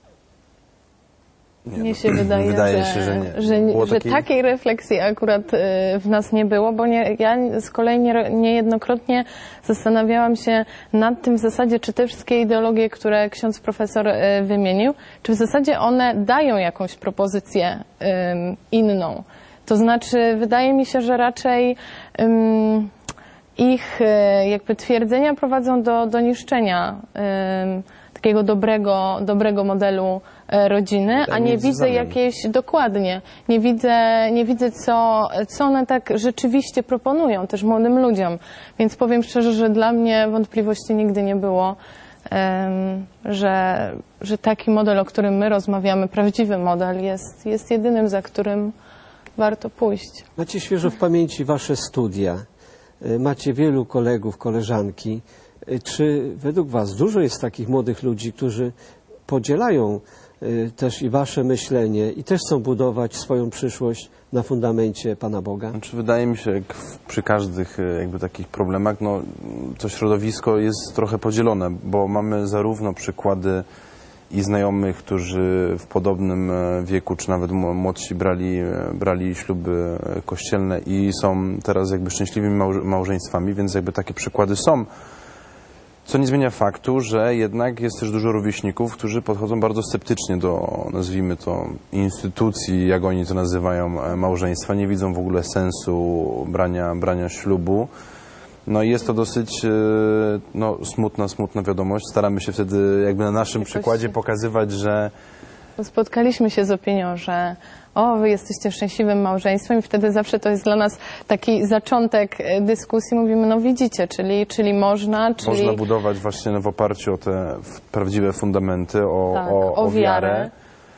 Nie, Mnie się wydaje, wydaje że, się, że, nie. że, że takiej... takiej refleksji akurat y, w nas nie było, bo nie, ja z kolei nie, niejednokrotnie zastanawiałam się nad tym w zasadzie, czy te wszystkie ideologie, które ksiądz profesor y, wymienił, czy w zasadzie one dają jakąś propozycję y, inną. To znaczy, wydaje mi się, że raczej y, ich y, jakby twierdzenia prowadzą do, do niszczenia y, takiego dobrego, dobrego modelu rodziny, a nie widzę jakieś, dokładnie, nie widzę, nie widzę co, co one tak rzeczywiście proponują też młodym ludziom. Więc powiem szczerze, że dla mnie wątpliwości nigdy nie było, um, że, że taki model, o którym my rozmawiamy, prawdziwy model jest, jest jedynym, za którym warto pójść. Macie świeżo w pamięci Wasze studia, macie wielu kolegów, koleżanki. Czy według Was dużo jest takich młodych ludzi, którzy podzielają też i Wasze myślenie i też chcą budować swoją przyszłość na fundamencie Pana Boga? Znaczy, wydaje mi się, jak przy każdych jakby takich problemach, no, to środowisko jest trochę podzielone, bo mamy zarówno przykłady i znajomych, którzy w podobnym wieku, czy nawet młodsi brali, brali śluby kościelne i są teraz jakby szczęśliwymi małżeństwami, więc jakby takie przykłady są. Co nie zmienia faktu, że jednak jest też dużo rówieśników, którzy podchodzą bardzo sceptycznie do, nazwijmy to, instytucji, jak oni to nazywają, małżeństwa. Nie widzą w ogóle sensu brania, brania ślubu. No i jest to dosyć no, smutna, smutna wiadomość. Staramy się wtedy jakby na naszym Jakoś przykładzie pokazywać, że... Spotkaliśmy się z opinią, że o, wy jesteście szczęśliwym małżeństwem i wtedy zawsze to jest dla nas taki zaczątek dyskusji. Mówimy, no widzicie, czyli, czyli można... Czyli... Można budować właśnie w oparciu o te prawdziwe fundamenty, o, tak, o, o o wiarę, wiarę,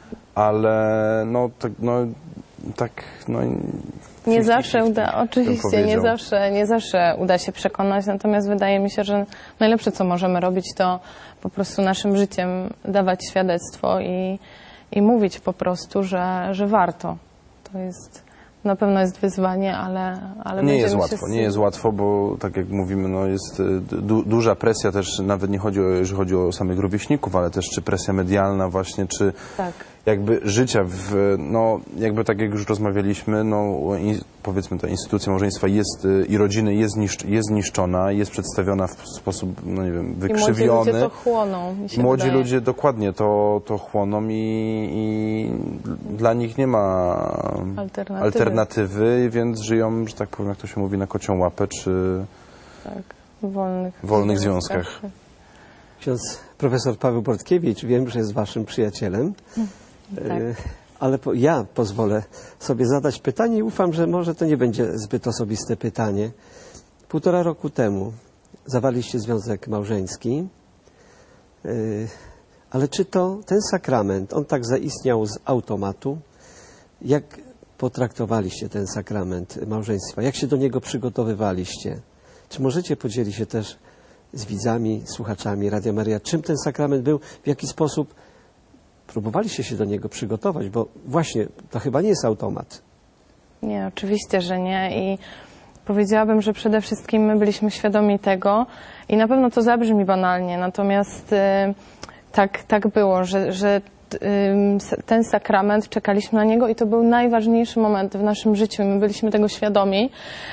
ale no tak... No, tak, no, nie zawsze uda, oczywiście, nie zawsze, nie zawsze uda się przekonać, natomiast wydaje mi się, że najlepsze, co możemy robić, to po prostu naszym życiem dawać świadectwo i, i mówić po prostu, że, że warto. To jest, na pewno jest wyzwanie, ale... ale nie jest łatwo, się... nie jest łatwo, bo tak jak mówimy, no jest du duża presja też, nawet nie chodzi o, jeżeli chodzi o samych rówieśników, ale też czy presja medialna właśnie, czy tak. jakby życia w, no jakby tak jak już rozmawialiśmy, no in, powiedzmy ta instytucja małżeństwa jest y, i rodziny jest, niszcz, jest zniszczona, jest przedstawiona w sposób, no nie wiem, wykrzywiony. I młodzi ludzie to chłoną, mi się Młodzi wydaje. ludzie dokładnie to, to chłoną i, i dla nich nie ma Alternatywy. alternatywy, więc żyją, że tak powiem, jak to się mówi, na kocią łapę, czy Tak, w wolnych, w wolnych związkach. Ksiądz profesor Paweł Bortkiewicz, wiem, że jest waszym przyjacielem, Tak. e, ale po, ja pozwolę sobie zadać pytanie i ufam, że może to nie będzie zbyt osobiste pytanie. Półtora roku temu zawarliście związek małżeński, e, ale czy to ten sakrament, on tak zaistniał z automatu? Jak potraktowaliście ten sakrament małżeństwa? Jak się do niego przygotowywaliście? Czy możecie podzielić się też z widzami, słuchaczami Radia Maryja, czym ten sakrament był, w jaki sposób próbowaliście się do niego przygotować, bo właśnie to chyba nie jest automat. Nie, oczywiście, że nie i powiedziałabym, że przede wszystkim my byliśmy świadomi tego i na pewno to zabrzmi banalnie, natomiast y, tak, tak było, że, że y, ten sakrament, czekaliśmy na niego i to był najważniejszy moment w naszym życiu i my byliśmy tego świadomi.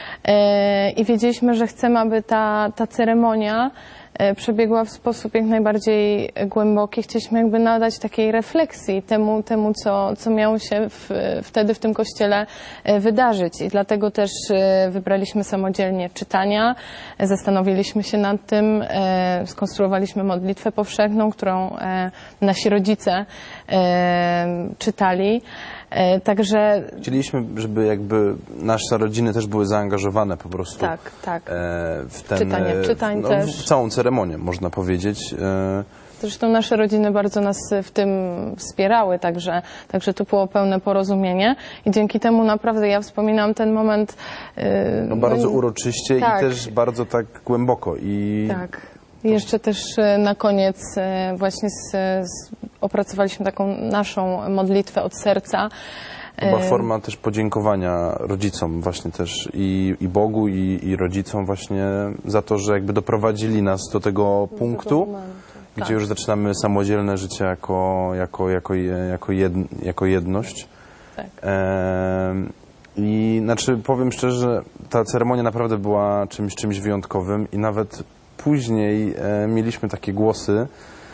I wiedzieliśmy, że chcemy, aby ta, ta ceremonia przebiegła w sposób jak najbardziej głęboki. Chcieliśmy jakby nadać takiej refleksji temu, temu co, co miało się w, wtedy w tym kościele wydarzyć. I dlatego też wybraliśmy samodzielnie czytania, zastanowiliśmy się nad tym, skonstruowaliśmy modlitwę powszechną, którą nasi rodzice czytali. Także chcieliśmy, żeby jakby nasze rodziny też były zaangażowane po prostu tak, tak. w ten, Czytanie czytań no, też. w całą ceremonię, można powiedzieć. Zresztą nasze rodziny bardzo nas w tym wspierały, także, także tu było pełne porozumienie i dzięki temu naprawdę ja wspominam ten moment no, bardzo no, uroczyście tak. i też bardzo tak głęboko. I tak. I jeszcze też na koniec właśnie z, z, opracowaliśmy taką naszą modlitwę od serca. To była forma też podziękowania rodzicom właśnie też i, i Bogu i, i rodzicom właśnie za to, że jakby doprowadzili nas do tego punktu, gdzie tak. już zaczynamy samodzielne życie jako, jako, jako, jako, jed, jako jedność. Tak. E, I znaczy powiem szczerze, ta ceremonia naprawdę była czymś, czymś wyjątkowym i nawet później e, mieliśmy takie głosy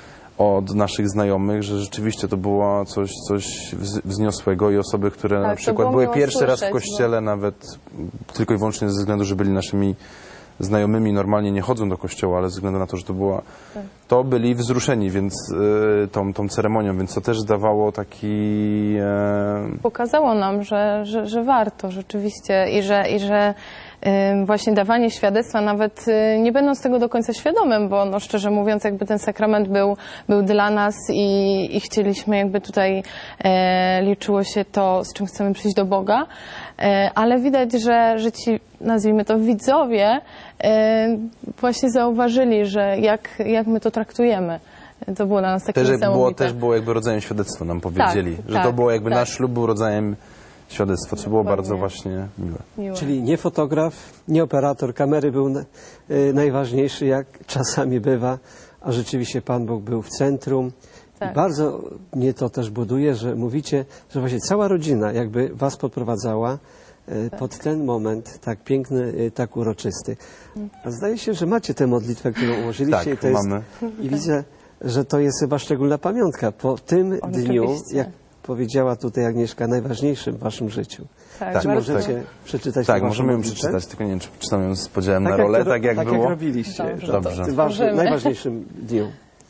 od naszych znajomych, że rzeczywiście to było coś, coś wzniosłego i osoby, które tak, na przykład były pierwszy słyszeć, raz w kościele, bo... nawet tylko i wyłącznie ze względu, że byli naszymi znajomymi, normalnie nie chodzą do kościoła, ale ze względu na to, że to była, tak. to byli wzruszeni, więc y, tą, tą ceremonią, więc to też dawało taki... E... Pokazało nam, że, że, że warto rzeczywiście i że, i że właśnie dawanie świadectwa, nawet nie będąc tego do końca świadomym, bo no, szczerze mówiąc jakby ten sakrament był, był dla nas i, i chcieliśmy jakby tutaj e, liczyło się to, z czym chcemy przyjść do Boga, e, ale widać, że, że ci, nazwijmy to, widzowie e, właśnie zauważyli, że jak, jak my to traktujemy. To było dla nas takie też niesamowite. Było, też było jakby rodzajem świadectwa, nam powiedzieli, tak, że tak, to było jakby tak. nasz ślub był rodzajem świadectwa, co było Dokładnie. bardzo właśnie miłe. Miłe. Czyli nie fotograf, nie operator kamery był y, najważniejszy, jak czasami bywa, a rzeczywiście Pan Bóg był w centrum. Tak. I bardzo mnie to też buduje, że mówicie, że właśnie cała rodzina jakby was podprowadzała y, tak. pod ten moment tak piękny, y, tak uroczysty. A zdaje się, że macie tę modlitwę, którą ułożyliście tak, i to jest, mamy. i widzę, że to jest chyba szczególna pamiątka po tym Oczywiście. dniu, jak powiedziała tutaj Agnieszka, najważniejszym w waszym życiu. Tak, tak, Czy bardzo. możecie przeczytać Tak, tę możemy ją modlitwę? przeczytać, tylko nie wiem, czy czytam ją z podziałem Tak na jak rolę, to- tak jak tak było. jak robiliście. Dobrze, Dobrze. W tym ważnym, Możemy. najważniejszym dniu.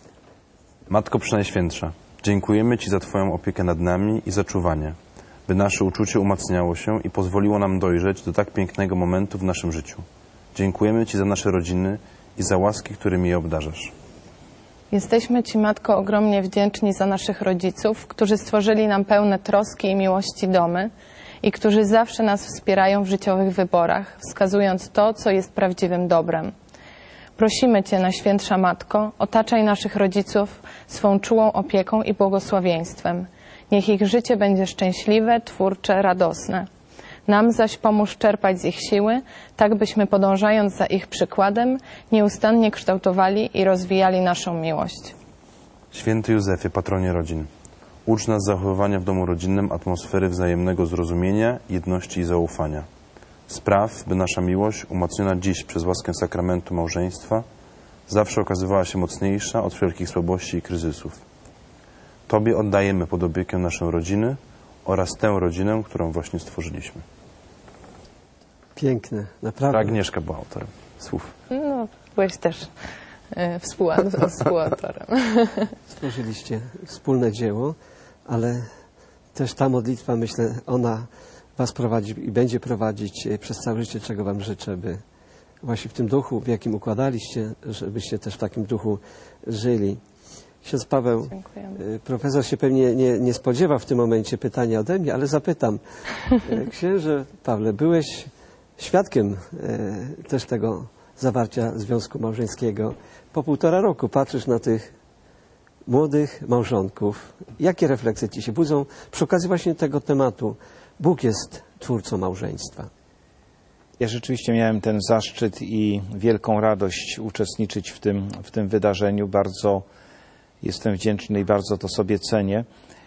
Matko Przenajświętsza, dziękujemy Ci za Twoją opiekę nad nami i za czuwanie, by nasze uczucie umacniało się i pozwoliło nam dojrzeć do tak pięknego momentu w naszym życiu. Dziękujemy Ci za nasze rodziny i za łaski, którymi je obdarzasz. Jesteśmy Ci, Matko, ogromnie wdzięczni za naszych rodziców, którzy stworzyli nam pełne troski i miłości domy i którzy zawsze nas wspierają w życiowych wyborach, wskazując to, co jest prawdziwym dobrem. Prosimy Cię, Najświętsza Matko, otaczaj naszych rodziców swą czułą opieką i błogosławieństwem. Niech ich życie będzie szczęśliwe, twórcze, radosne. Nam zaś pomóż czerpać z ich siły, tak byśmy podążając za ich przykładem nieustannie kształtowali i rozwijali naszą miłość. Święty Józefie, patronie rodzin, Ucz nas zachowywania w domu rodzinnym atmosfery wzajemnego zrozumienia, jedności i zaufania. Spraw, by nasza miłość, umacniona dziś przez łaskę sakramentu małżeństwa, zawsze okazywała się mocniejsza od wszelkich słabości i kryzysów. Tobie oddajemy pod opiekę naszą rodzinę oraz tę rodzinę, którą właśnie stworzyliśmy. Piękne, naprawdę. Agnieszka była autorem słów. No, byłeś też e, współautorem. współautorem. Stworzyliście wspólne dzieło, ale też ta modlitwa, myślę, ona was prowadzi i będzie prowadzić przez całe życie, czego wam życzę, by właśnie w tym duchu, w jakim układaliście, żebyście też w takim duchu żyli. Ksiądz Paweł, Dziękujemy. profesor się pewnie nie, nie spodziewa w tym momencie pytania ode mnie, ale zapytam. Księże Pawle, byłeś świadkiem e, też tego zawarcia związku małżeńskiego. Po półtora roku patrzysz na tych młodych małżonków. Jakie refleksje ci się budzą przy okazji właśnie tego tematu? Bóg jest twórcą małżeństwa. Ja rzeczywiście miałem ten zaszczyt i wielką radość uczestniczyć w tym, w tym wydarzeniu. Bardzo jestem wdzięczny i bardzo to sobie cenię.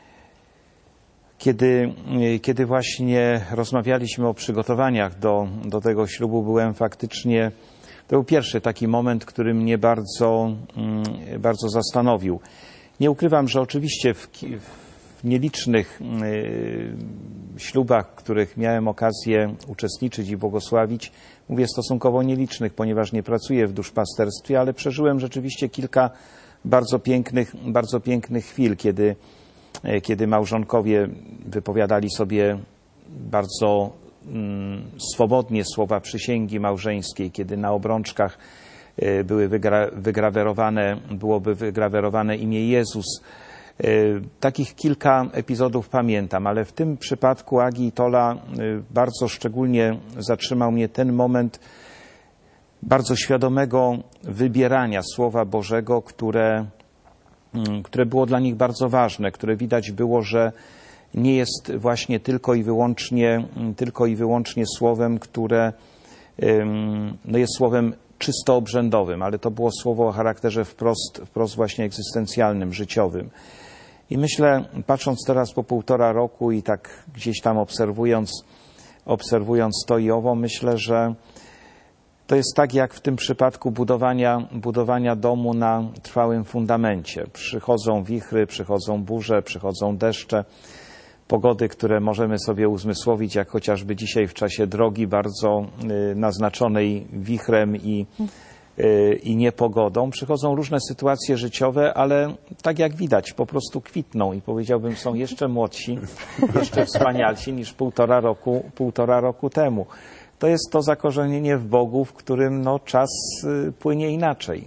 Kiedy, kiedy właśnie rozmawialiśmy o przygotowaniach do, do tego ślubu, byłem faktycznie, to był pierwszy taki moment, który mnie bardzo, bardzo zastanowił. Nie ukrywam, że oczywiście w, w nielicznych ślubach, w których miałem okazję uczestniczyć i błogosławić, mówię stosunkowo nielicznych, ponieważ nie pracuję w duszpasterstwie, ale przeżyłem rzeczywiście kilka bardzo pięknych, bardzo pięknych chwil, kiedy, kiedy małżonkowie wypowiadali sobie bardzo mm, swobodnie słowa przysięgi małżeńskiej, kiedy na obrączkach były wygra, wygrawerowane, byłoby wygrawerowane imię Jezus. Takich kilka epizodów pamiętam, ale w tym przypadku Agi i Tola bardzo szczególnie zatrzymał mnie ten moment bardzo świadomego wybierania Słowa Bożego, które, które było dla nich bardzo ważne, które widać było, że nie jest właśnie tylko i wyłącznie, tylko i wyłącznie słowem, które no jest słowem czysto obrzędowym, ale to było słowo o charakterze wprost, wprost właśnie egzystencjalnym, życiowym. I myślę, patrząc teraz po półtora roku i tak gdzieś tam obserwując, obserwując to i owo, myślę, że to jest tak jak w tym przypadku budowania, budowania domu na trwałym fundamencie. Przychodzą wichry, przychodzą burze, przychodzą deszcze, pogody, które możemy sobie uzmysłowić, jak chociażby dzisiaj w czasie drogi bardzo y, naznaczonej wichrem i, y, i niepogodą. Przychodzą różne sytuacje życiowe, ale tak jak widać, po prostu kwitną i powiedziałbym, są jeszcze młodsi, jeszcze wspanialsi niż półtora roku, półtora roku temu. To jest to zakorzenienie w Bogu, w którym no, czas y, płynie inaczej.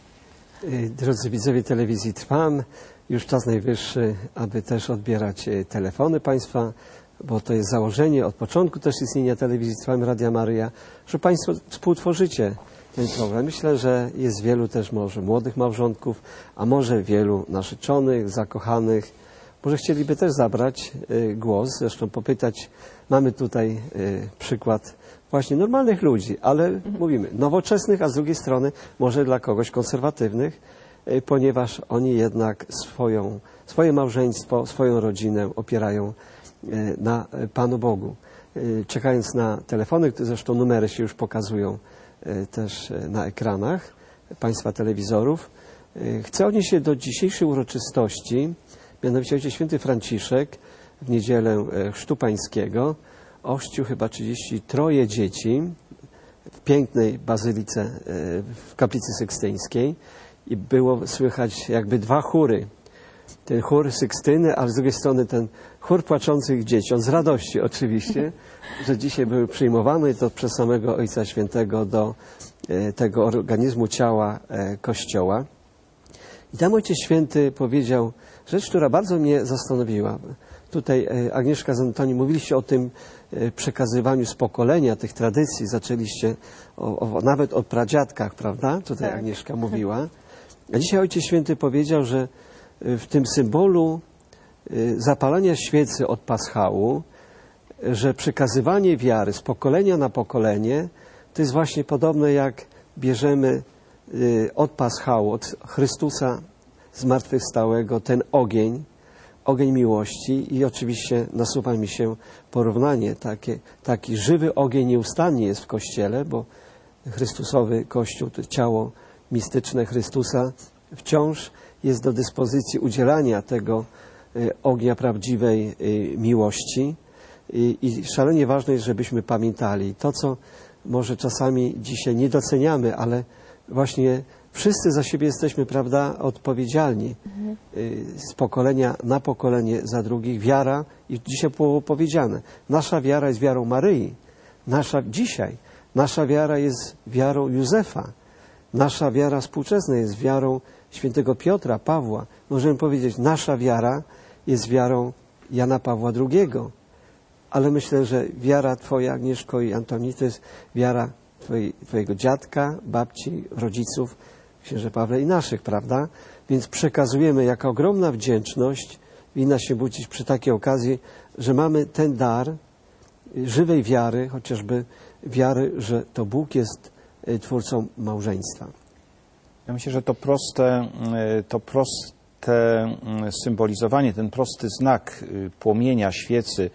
Drodzy widzowie telewizji Trwam, już czas najwyższy, aby też odbierać telefony Państwa, bo to jest założenie od początku też istnienia telewizji Trwam, Radia Maryja, że Państwo współtworzycie ten program. Myślę, że jest wielu też może młodych małżonków, a może wielu narzeczonych, zakochanych. Może chcieliby też zabrać y, głos, zresztą popytać. Mamy tutaj y, przykład właśnie normalnych ludzi, ale mhm. mówimy nowoczesnych, a z drugiej strony może dla kogoś konserwatywnych, y, ponieważ oni jednak swoją, swoje małżeństwo, swoją rodzinę opierają y, na Panu Bogu. Y, czekając na telefony, zresztą numery się już pokazują y, też y, na ekranach Państwa telewizorów. Y, chcę odnieść się do dzisiejszej uroczystości. Mianowicie Ojciec Święty Franciszek w niedzielę chrztu pańskiego ochrzcił chyba trzydzieści trzy dzieci w pięknej bazylice w kaplicy sykstyńskiej i było słychać jakby dwa chóry. Ten chór Sykstyny, ale z drugiej strony ten chór płaczących dzieci. On z radości oczywiście, że dzisiaj były przyjmowane i to przez samego Ojca Świętego do tego organizmu ciała Kościoła. I tam Ojciec Święty powiedział rzecz, która bardzo mnie zastanowiła. Tutaj Agnieszka z Antonii mówiliście o tym przekazywaniu z pokolenia tych tradycji. Zaczęliście o, o, nawet o pradziadkach, prawda? Tutaj tak. Agnieszka mówiła. A dzisiaj Ojciec Święty powiedział, że w tym symbolu zapalania świecy od paschału, że przekazywanie wiary z pokolenia na pokolenie to jest właśnie podobne jak bierzemy od paschału, od Chrystusa zmartwychwstałego ten ogień, ogień miłości i oczywiście nasuwa mi się porównanie, takie, taki żywy ogień nieustannie jest w Kościele, bo Chrystusowy Kościół, to ciało mistyczne Chrystusa wciąż jest do dyspozycji udzielania tego ognia prawdziwej miłości i, i szalenie ważne jest, żebyśmy pamiętali to, co może czasami dzisiaj nie doceniamy, ale właśnie wszyscy za siebie jesteśmy, prawda, odpowiedzialni mhm. z pokolenia na pokolenie za drugich. Wiara, i dzisiaj było powiedziane, nasza wiara jest wiarą Maryi. Nasza dzisiaj, nasza wiara jest wiarą Józefa. Nasza wiara współczesna jest wiarą świętego Piotra, Pawła. Możemy powiedzieć, nasza wiara jest wiarą Jana Pawła drugiego. Ale myślę, że wiara Twoja, Agnieszko i Antoni, to jest wiara twojej, Twojego dziadka, babci, rodziców, księże Pawle i naszych, prawda? Więc przekazujemy, jaka ogromna wdzięczność winna się budzić przy takiej okazji, że mamy ten dar żywej wiary, chociażby wiary, że to Bóg jest twórcą małżeństwa. Ja myślę, że to proste, to proste symbolizowanie, ten prosty znak płomienia świecy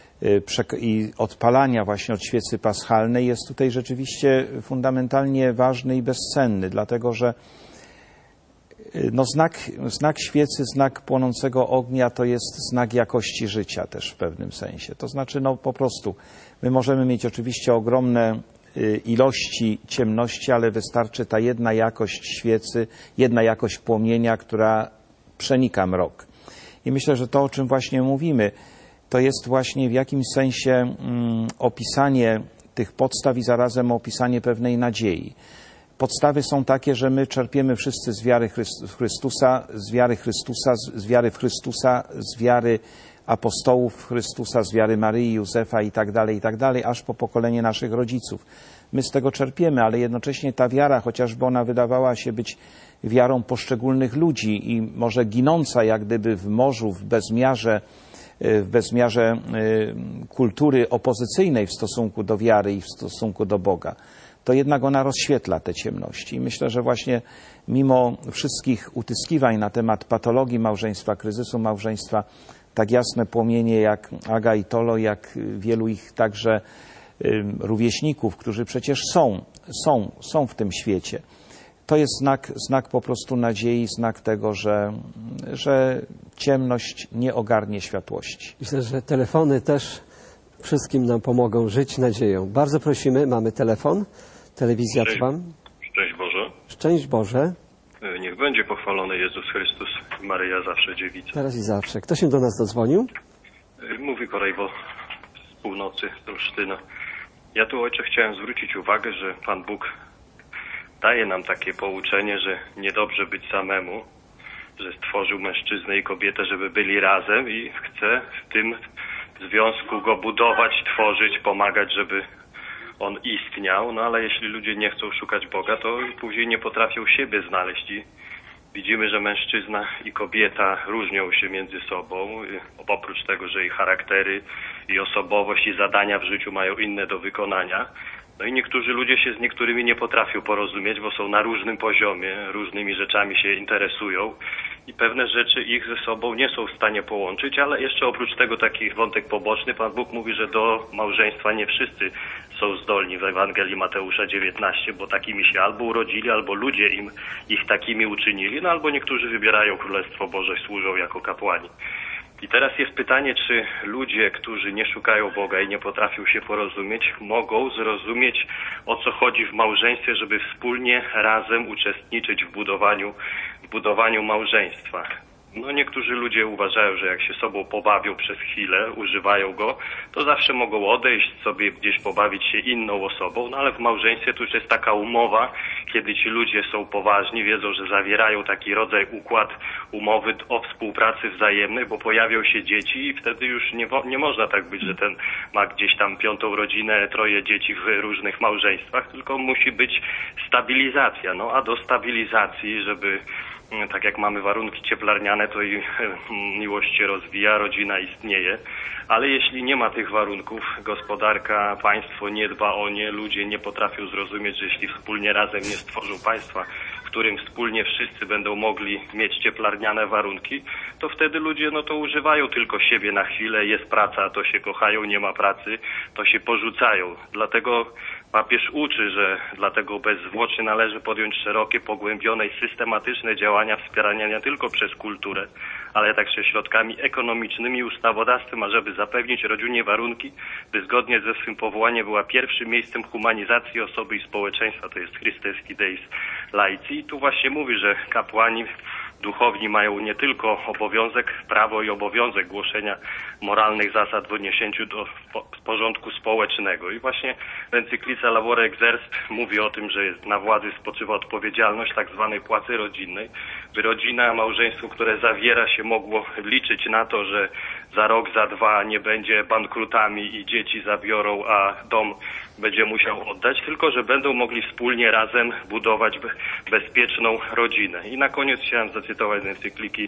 i odpalania właśnie od świecy paschalnej jest tutaj rzeczywiście fundamentalnie ważny i bezcenny, dlatego że no znak, znak świecy, znak płonącego ognia to jest znak jakości życia też w pewnym sensie. To znaczy, no po prostu my możemy mieć oczywiście ogromne ilości ciemności, ale wystarczy ta jedna jakość świecy, jedna jakość płomienia, która przenika mrok. I myślę, że to, o czym właśnie mówimy, to jest właśnie w jakimś sensie mm, opisanie tych podstaw i zarazem opisanie pewnej nadziei. Podstawy są takie, że my czerpiemy wszyscy z wiary Chrystusa, z wiary Chrystusa, z wiary w Chrystusa, z wiary apostołów Chrystusa, z wiary Maryi, Józefa i tak dalej, i tak dalej, aż po pokolenie naszych rodziców. My z tego czerpiemy, ale jednocześnie ta wiara, chociażby ona wydawała się być wiarą poszczególnych ludzi i może ginąca jak gdyby w morzu, w bezmiarze, w bezmiarze kultury opozycyjnej w stosunku do wiary i w stosunku do Boga, to jednak ona rozświetla te ciemności. I myślę, że właśnie mimo wszystkich utyskiwań na temat patologii małżeństwa, kryzysu małżeństwa, tak jasne płomienie jak Aga i Tolo, jak wielu ich także rówieśników, którzy przecież są, są, są w tym świecie. To jest znak, znak po prostu nadziei, znak tego, że, że ciemność nie ogarnie światłości. Myślę, że telefony też wszystkim nam pomogą żyć nadzieją. Bardzo prosimy, mamy telefon. Telewizja Szczęść, trwam. Szczęść Boże. Szczęść Boże. Niech będzie pochwalony Jezus Chrystus, Maryja zawsze dziewica. Teraz i zawsze. Kto się do nas dodzwonił? Mówi Korejwo z północy, z Olsztyna. Ja tu, ojcze, chciałem zwrócić uwagę, że Pan Bóg daje nam takie pouczenie, że niedobrze być samemu, że stworzył mężczyznę i kobietę, żeby byli razem i chce w tym związku go budować, tworzyć, pomagać, żeby on istniał. No ale jeśli ludzie nie chcą szukać Boga, to później nie potrafią siebie znaleźć i widzimy, że mężczyzna i kobieta różnią się między sobą, oprócz tego, że ich charaktery i osobowość i zadania w życiu mają inne do wykonania. No i niektórzy ludzie się z niektórymi nie potrafią porozumieć, bo są na różnym poziomie, różnymi rzeczami się interesują i pewne rzeczy ich ze sobą nie są w stanie połączyć, ale jeszcze oprócz tego taki wątek poboczny, Pan Bóg mówi, że do małżeństwa nie wszyscy są zdolni w Ewangelii Mateusza dziewiętnaście, bo takimi się albo urodzili, albo ludzie im ich takimi uczynili, no albo niektórzy wybierają Królestwo Boże, służą jako kapłani. I teraz jest pytanie, czy ludzie, którzy nie szukają Boga i nie potrafią się porozumieć, mogą zrozumieć, o co chodzi w małżeństwie, żeby wspólnie, razem uczestniczyć w budowaniu, w budowaniu małżeństwa. No niektórzy ludzie uważają, że jak się sobą pobawią przez chwilę, używają go, to zawsze mogą odejść sobie gdzieś pobawić się inną osobą, no ale w małżeństwie to już jest taka umowa, kiedy ci ludzie są poważni, wiedzą, że zawierają taki rodzaj układ umowy o współpracy wzajemnej, bo pojawią się dzieci i wtedy już nie, nie można tak być, że ten ma gdzieś tam piątą rodzinę, troje dzieci w różnych małżeństwach, tylko musi być stabilizacja. No a do stabilizacji, żeby tak jak mamy warunki cieplarniane, to i miłość się rozwija, rodzina istnieje, ale jeśli nie ma tych warunków, gospodarka, państwo nie dba o nie, ludzie nie potrafią zrozumieć, że jeśli wspólnie razem nie stworzą państwa, którym wspólnie wszyscy będą mogli mieć cieplarniane warunki, to wtedy ludzie no to używają tylko siebie na chwilę, jest praca, to się kochają, nie ma pracy, to się porzucają. Dlatego papież uczy, że dlatego bezzwłocznie należy podjąć szerokie, pogłębione i systematyczne działania wspierania nie tylko przez kulturę, ale także środkami ekonomicznymi i ustawodawstwem, ażeby zapewnić rodzinie warunki, by zgodnie ze swym powołaniem była pierwszym miejscem humanizacji osoby i społeczeństwa, to jest Christes Deis Laici. I tu właśnie mówi, że kapłani duchowni mają nie tylko obowiązek, prawo i obowiązek głoszenia moralnych zasad w odniesieniu do porządku społecznego. I właśnie w encyklice Labore Exercit mówi o tym, że na władzy spoczywa odpowiedzialność tak zwanej płacy rodzinnej, by rodzina, małżeństwo, które zawiera się, mogło liczyć na to, że za rok, za dwa nie będzie bankrutami i dzieci zabiorą, a dom będzie musiał oddać, tylko że będą mogli wspólnie razem budować bezpieczną rodzinę. I na koniec chciałem zacytować z encykliki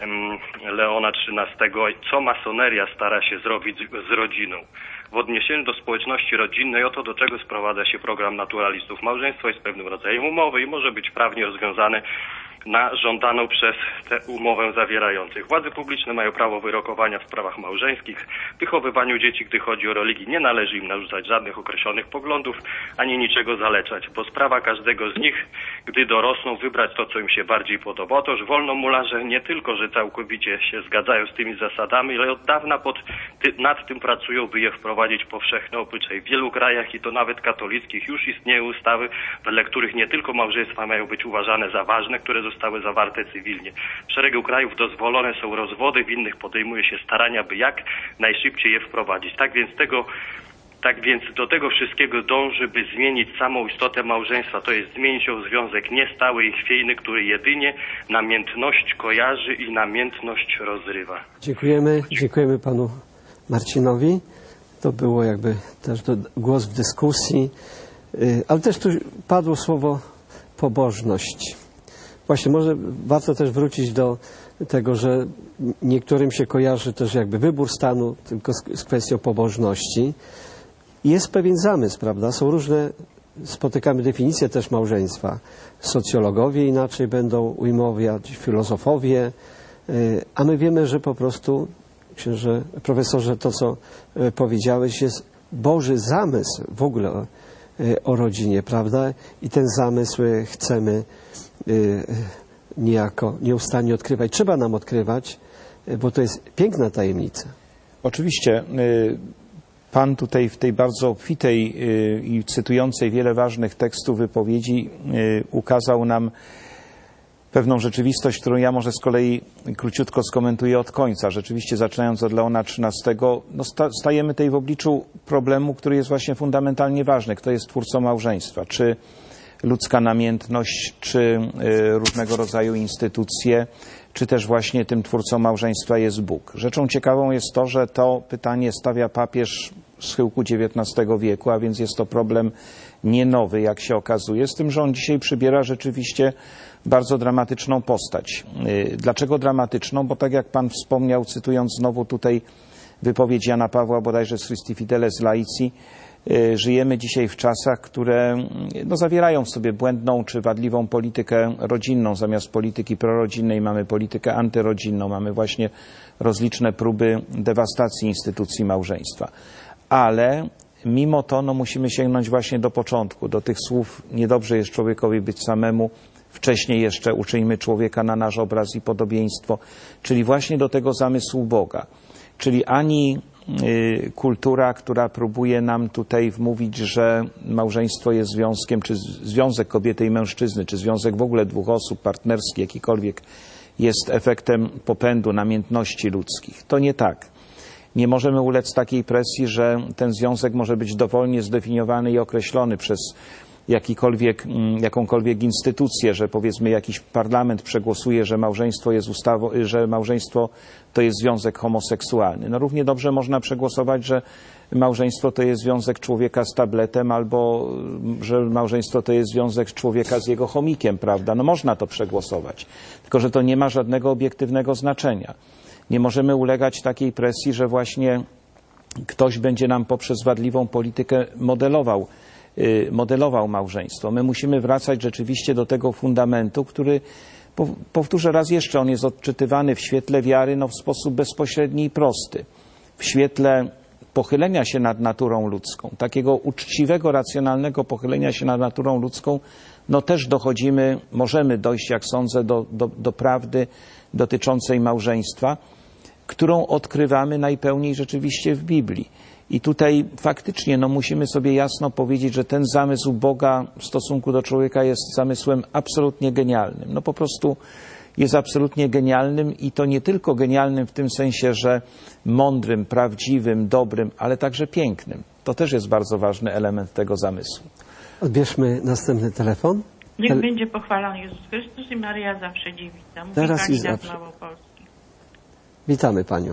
Leona trzynastego, co masoneria stara się zrobić z rodziną. W odniesieniu do społeczności rodzinnej, oto do czego sprowadza się program naturalistów. Małżeństwo jest pewnym rodzajem umowy i może być prawnie rozwiązane na żądaną przez tę umowę zawierających. Władze publiczne mają prawo wyrokowania w sprawach małżeńskich. W wychowywaniu dzieci, gdy chodzi o religię, nie należy im narzucać żadnych określonych poglądów, ani niczego zaleczać, bo sprawa każdego z nich, gdy dorosną, wybrać to, co im się bardziej podoba. Otóż wolno mularze nie tylko, że całkowicie się zgadzają z tymi zasadami, ale od dawna pod, ty, nad tym pracują, by je wprowadzić powszechne obyczaj. W wielu krajach, i to nawet katolickich, już istnieją ustawy, wedle których nie tylko małżeństwa mają być uważane za ważne, które zostały zawarte cywilnie. W szeregu krajów dozwolone są rozwody, w innych podejmuje się starania, by jak najszybciej je wprowadzić. Tak więc tego Tak więc do tego wszystkiego dąży, by zmienić samą istotę małżeństwa, to jest zmienić ją w związek niestały i chwiejny, który jedynie namiętność kojarzy i namiętność rozrywa. Dziękujemy, dziękujemy panu Marcinowi. To było jakby też do, głos w dyskusji, ale też tu padło słowo pobożność. Właśnie może warto też wrócić do tego, że niektórym się kojarzy też jakby wybór stanu tylko z, z kwestią pobożności. Jest pewien zamysł, prawda? Są różne, spotykamy definicje też małżeństwa. Socjologowie inaczej będą ujmować, filozofowie, a my wiemy, że po prostu, księże profesorze, to co powiedziałeś, jest Boży zamysł w ogóle o, o rodzinie, prawda? I ten zamysł chcemy niejako nieustannie odkrywać. Trzeba nam odkrywać, bo to jest piękna tajemnica. Oczywiście. Pan tutaj w tej bardzo obfitej i cytującej wiele ważnych tekstów wypowiedzi ukazał nam pewną rzeczywistość, którą ja może z kolei króciutko skomentuję od końca. Rzeczywiście zaczynając od Leona trzynastego, no stajemy tutaj w obliczu problemu, który jest właśnie fundamentalnie ważny. Kto jest twórcą małżeństwa? Czy ludzka namiętność, czy różnego rodzaju instytucje, czy też właśnie tym twórcą małżeństwa jest Bóg. Rzeczą ciekawą jest to, że to pytanie stawia papież z schyłku dziewiętnastego wieku, a więc jest to problem nie nowy, jak się okazuje, z tym, że on dzisiaj przybiera rzeczywiście bardzo dramatyczną postać. Dlaczego dramatyczną? Bo tak jak Pan wspomniał, cytując znowu tutaj wypowiedź Jana Pawła, bodajże z Christi Fideles Laici, żyjemy dzisiaj w czasach, które no, zawierają w sobie błędną czy wadliwą politykę rodzinną. Zamiast polityki prorodzinnej mamy politykę antyrodzinną, mamy właśnie rozliczne próby dewastacji instytucji małżeństwa. Ale mimo to no, musimy sięgnąć właśnie do początku, do tych słów: niedobrze jest człowiekowi być samemu, wcześniej jeszcze uczyńmy człowieka na nasz obraz i podobieństwo, czyli właśnie do tego zamysłu Boga. Czyli ani y, kultura, która próbuje nam tutaj wmówić, że małżeństwo jest związkiem, czy związek kobiety i mężczyzny, czy związek w ogóle dwóch osób, partnerski, jakikolwiek, jest efektem popędu, namiętności ludzkich. To nie tak. Nie możemy ulec takiej presji, że ten związek może być dowolnie zdefiniowany i określony przez jakikolwiek, jakąkolwiek instytucję, że powiedzmy jakiś parlament przegłosuje, że małżeństwo jest ustawą, że małżeństwo to jest związek homoseksualny. No równie dobrze można przegłosować, że małżeństwo to jest związek człowieka z tabletem, albo że małżeństwo to jest związek człowieka z jego chomikiem, prawda? No można to przegłosować, tylko że to nie ma żadnego obiektywnego znaczenia. Nie możemy ulegać takiej presji, że właśnie ktoś będzie nam poprzez wadliwą politykę modelował modelował małżeństwo. My musimy wracać rzeczywiście do tego fundamentu, który, powtórzę raz jeszcze, on jest odczytywany w świetle wiary no, w sposób bezpośredni i prosty. W świetle pochylenia się nad naturą ludzką, takiego uczciwego, racjonalnego pochylenia się nad naturą ludzką, no też dochodzimy, możemy dojść, jak sądzę, do, do, do prawdy dotyczącej małżeństwa, którą odkrywamy najpełniej rzeczywiście w Biblii. I tutaj faktycznie no, musimy sobie jasno powiedzieć, że ten zamysł Boga w stosunku do człowieka jest zamysłem absolutnie genialnym. No po prostu jest absolutnie genialnym i to nie tylko genialnym w tym sensie, że mądrym, prawdziwym, dobrym, ale także pięknym. To też jest bardzo ważny element tego zamysłu. Odbierzmy następny telefon. Niech Tel... będzie pochwalony Jezus Chrystus i Maryja zawsze dziewica. Mówi Teraz i Kalina z zawsze. Małopolski. Witamy Panią.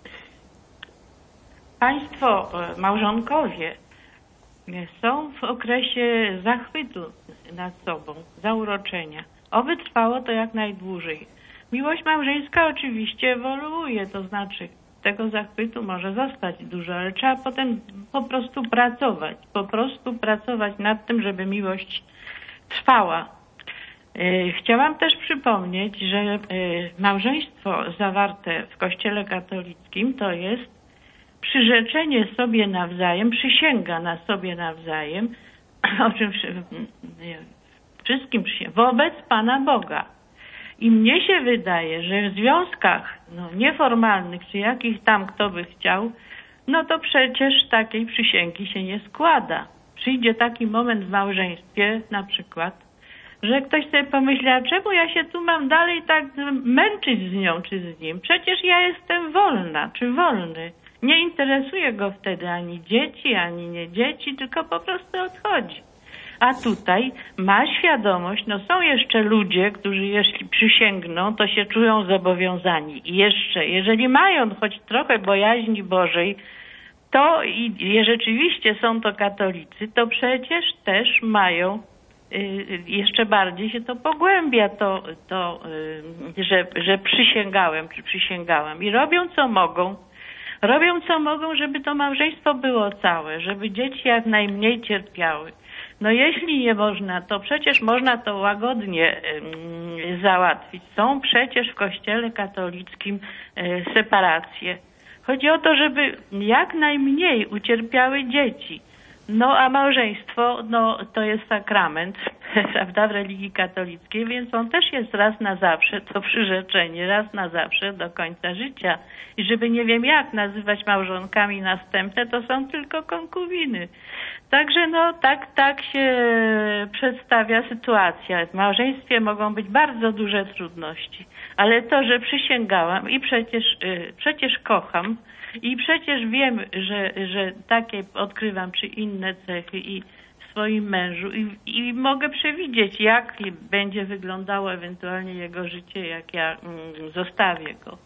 Państwo, e, małżonkowie, e, są w okresie zachwytu nad sobą, zauroczenia. Oby trwało to jak najdłużej. Miłość małżeńska oczywiście ewoluuje, to znaczy tego zachwytu może zostać dużo, ale trzeba potem po prostu pracować, po prostu pracować nad tym, żeby miłość trwała. E, Chciałam też przypomnieć, że e, małżeństwo zawarte w Kościele katolickim to jest przyrzeczenie sobie nawzajem, przysięga na sobie nawzajem, o czym wszystkim przysięga, wobec Pana Boga. I mnie się wydaje, że w związkach no, nieformalnych, czy jakich tam kto by chciał, no to przecież takiej przysięgi się nie składa. Przyjdzie taki moment w małżeństwie na przykład, że ktoś sobie pomyśli, a czemu ja się tu mam dalej tak męczyć z nią czy z nim? Przecież ja jestem wolna czy wolny. Nie interesuje go wtedy ani dzieci, ani nie dzieci, tylko po prostu odchodzi. A tutaj ma świadomość, no są jeszcze ludzie, którzy jeśli przysięgną, to się czują zobowiązani. I jeszcze, jeżeli mają choć trochę bojaźni Bożej, to i, i rzeczywiście są to katolicy, to przecież też mają, y, jeszcze bardziej się to pogłębia, to, to y, że, że przysięgałem, czy przysięgałam. I robią co mogą. Robią co mogą, żeby to małżeństwo było całe, żeby dzieci jak najmniej cierpiały. No jeśli nie można, to przecież można to łagodnie y, załatwić. Są przecież w Kościele katolickim y, separacje. Chodzi o to, żeby jak najmniej ucierpiały dzieci. No a małżeństwo, no to jest sakrament, prawda, w religii katolickiej, więc on też jest raz na zawsze, to przyrzeczenie, raz na zawsze do końca życia. I żeby nie wiem jak nazywać małżonkami następne, to są tylko konkubiny. Także no tak, tak się przedstawia sytuacja. W małżeństwie mogą być bardzo duże trudności, ale to, że przysięgałam i przecież, yy, przecież kocham i przecież wiem, że, że takie odkrywam czy inne cechy i w swoim mężu i, i mogę przewidzieć, jak będzie wyglądało ewentualnie jego życie, jak ja mm, zostawię go.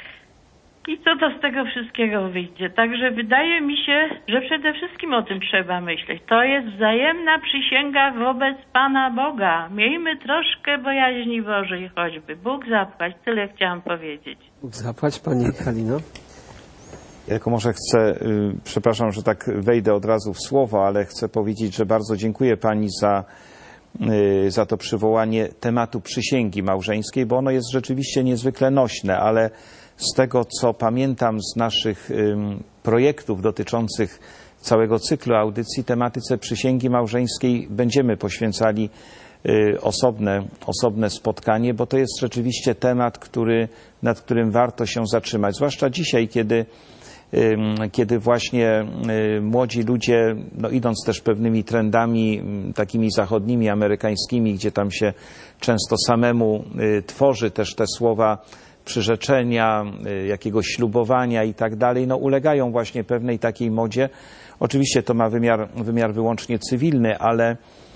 I co to z tego wszystkiego wyjdzie? Także wydaje mi się, że przede wszystkim o tym trzeba myśleć. To jest wzajemna przysięga wobec Pana Boga. Miejmy troszkę bojaźni Bożej choćby. Bóg zapłać. Tyle chciałam powiedzieć. Bóg zapłać, Pani Halino. Ja tylko może chcę, y, przepraszam, że tak wejdę od razu w słowo, ale chcę powiedzieć, że bardzo dziękuję Pani za, y, za to przywołanie tematu przysięgi małżeńskiej, bo ono jest rzeczywiście niezwykle nośne, ale z tego, co pamiętam z naszych y, projektów dotyczących całego cyklu audycji, tematyce przysięgi małżeńskiej będziemy poświęcali y, osobne, osobne spotkanie, bo to jest rzeczywiście temat, który, nad którym warto się zatrzymać. Zwłaszcza dzisiaj, kiedy, y, kiedy właśnie y, młodzi ludzie, no, idąc też pewnymi trendami y, takimi zachodnimi, amerykańskimi, gdzie tam się często samemu y, tworzy też te słowa przyrzeczenia, jakiegoś ślubowania i tak dalej, no ulegają właśnie pewnej takiej modzie. Oczywiście to ma wymiar, wymiar wyłącznie cywilny, ale,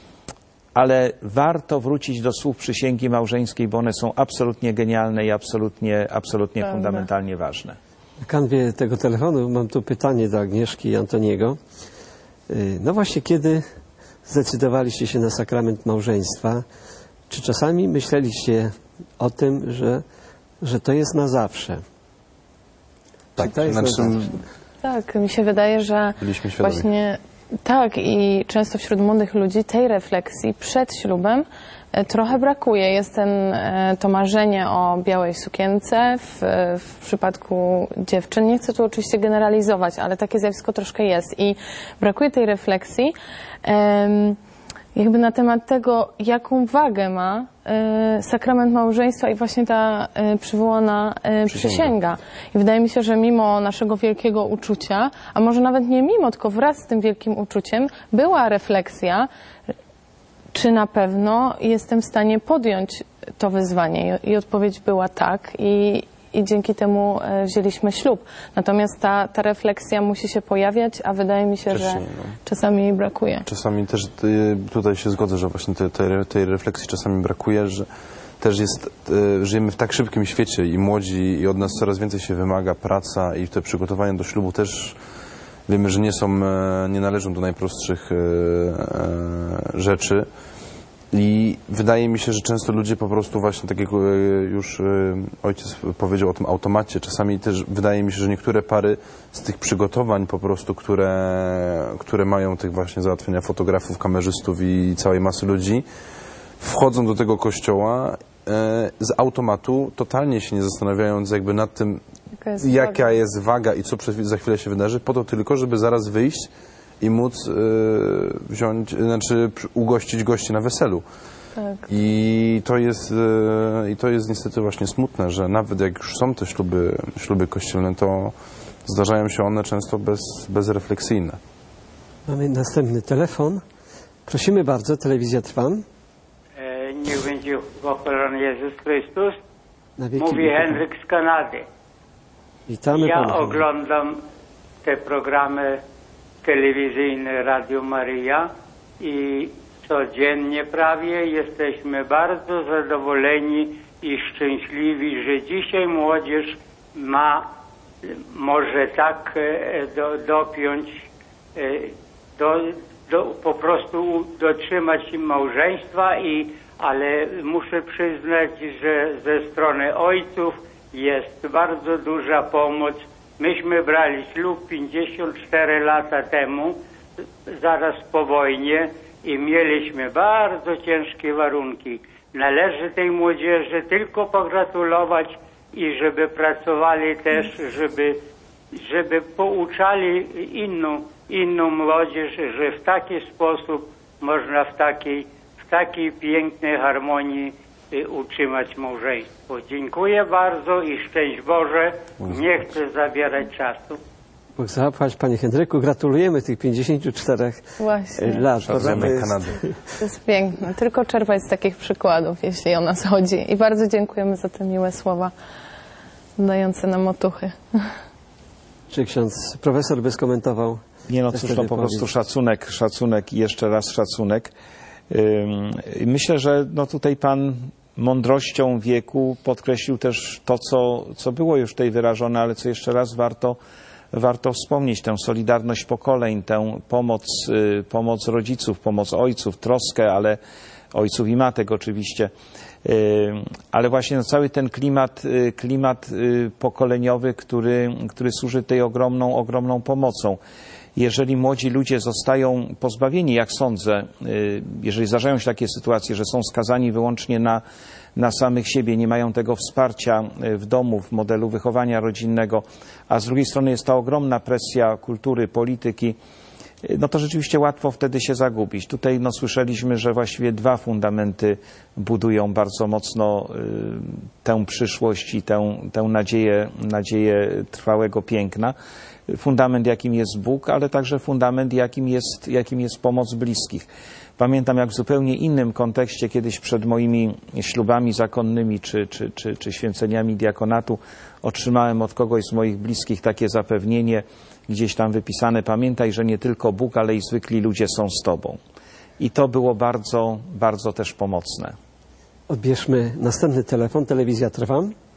ale warto wrócić do słów przysięgi małżeńskiej, bo one są absolutnie genialne i absolutnie, absolutnie fundamentalnie ważne. Na kanwie tego telefonu mam tu pytanie do Agnieszki i Antoniego. No właśnie, kiedy zdecydowaliście się na sakrament małżeństwa, czy czasami myśleliście o tym, że że to jest na zawsze? Tak, to jest znaczy, na zawsze? Tak, mi się wydaje, że byliśmy świadomi. właśnie Tak, i często wśród młodych ludzi tej refleksji przed ślubem e, trochę brakuje. Jest ten, e, to marzenie o białej sukience w, w przypadku dziewczyn. Nie chcę tu oczywiście generalizować, ale takie zjawisko troszkę jest i brakuje tej refleksji em, jakby na temat tego, jaką wagę ma e, sakrament małżeństwa i właśnie ta e, przywołana e, przysięga. przysięga. I wydaje mi się, że mimo naszego wielkiego uczucia, a może nawet nie mimo, tylko wraz z tym wielkim uczuciem, była refleksja, czy na pewno jestem w stanie podjąć to wyzwanie. I, i odpowiedź była tak. I, i dzięki temu e, wzięliśmy ślub. Natomiast ta, ta refleksja musi się pojawiać, a wydaje mi się, Wcześniej, że no. czasami jej brakuje. Czasami też y, tutaj się zgodzę, że właśnie te, te, tej refleksji czasami brakuje, że też jest, y, żyjemy w tak szybkim świecie i młodzi i od nas coraz więcej się wymaga praca i te przygotowania do ślubu też wiemy, że nie są, e, nie należą do najprostszych e, e, rzeczy. I wydaje mi się, że często ludzie po prostu właśnie, tak jak już ojciec powiedział o tym automacie, czasami też wydaje mi się, że niektóre pary z tych przygotowań po prostu, które, które mają tych właśnie załatwienia fotografów, kamerzystów i całej masy ludzi, wchodzą do tego kościoła z automatu, totalnie się nie zastanawiając jakby nad tym, jaka jest, jaka waga. jest waga i co za chwilę się wydarzy, po to tylko, żeby zaraz wyjść i móc y, wziąć, znaczy ugościć gości na weselu. Tak. I to jest y, i to jest niestety właśnie smutne, że nawet jak już są te śluby, śluby kościelne, to zdarzają się one często bez, bezrefleksyjne. Mamy następny telefon. Prosimy bardzo, telewizja trwa. E, niech będzie pochwalony Jezus Chrystus. Mówi wieki. Henryk z Kanady. Witamy ja pana. oglądam te programy telewizyjne Radio Maryja i codziennie prawie jesteśmy bardzo zadowoleni i szczęśliwi, że dzisiaj młodzież ma, może tak do, dopiąć, do, do, po prostu dotrzymać się małżeństwa, i, ale muszę przyznać, że ze strony ojców jest bardzo duża pomoc. Myśmy brali ślub pięćdziesiąt cztery lata temu, zaraz po wojnie, i mieliśmy bardzo ciężkie warunki. Należy tej młodzieży tylko pogratulować i żeby pracowali też, żeby, żeby pouczali inną, inną młodzież, że w taki sposób można w takiej, w takiej pięknej harmonii utrzymać małżeństwo. Dziękuję bardzo i szczęść Boże. Nie chcę zabierać czasu. Bóg zapłać, panie Henryku. Gratulujemy tych pięćdziesięciu czterech Właśnie. lat. To Kanady. To jest piękne. Tylko czerpać z takich przykładów, jeśli o nas chodzi. I bardzo dziękujemy za te miłe słowa dające nam otuchy. Czy ksiądz profesor by skomentował? Nie, no cóż, to po prostu szacunek, szacunek i jeszcze raz szacunek. Myślę, że no tutaj pan mądrością wieku podkreślił też to, co, co było już tutaj wyrażone, ale co jeszcze raz warto, warto wspomnieć, tę solidarność pokoleń, tę pomoc, pomoc rodziców, pomoc ojców, troskę, ale ojców i matek oczywiście, ale właśnie no cały ten klimat, klimat pokoleniowy, który, który służy tej ogromną, ogromną pomocą. Jeżeli młodzi ludzie zostają pozbawieni, jak sądzę, jeżeli zdarzają się takie sytuacje, że są skazani wyłącznie na, na samych siebie, nie mają tego wsparcia w domu, w modelu wychowania rodzinnego, a z drugiej strony jest ta ogromna presja kultury, polityki, no to rzeczywiście łatwo wtedy się zagubić. Tutaj no, słyszeliśmy, że właściwie dwa fundamenty budują bardzo mocno y, tę przyszłość i tę, tę nadzieję, nadzieję trwałego piękna. Fundament, jakim jest Bóg, ale także fundament, jakim jest, jakim jest pomoc bliskich. Pamiętam, jak w zupełnie innym kontekście kiedyś przed moimi ślubami zakonnymi czy, czy, czy, czy święceniami diakonatu otrzymałem od kogoś z moich bliskich takie zapewnienie, gdzieś tam wypisane: pamiętaj, że nie tylko Bóg, ale i zwykli ludzie są z Tobą. I to było bardzo, bardzo też pomocne. Odbierzmy następny telefon. Telewizja trwa.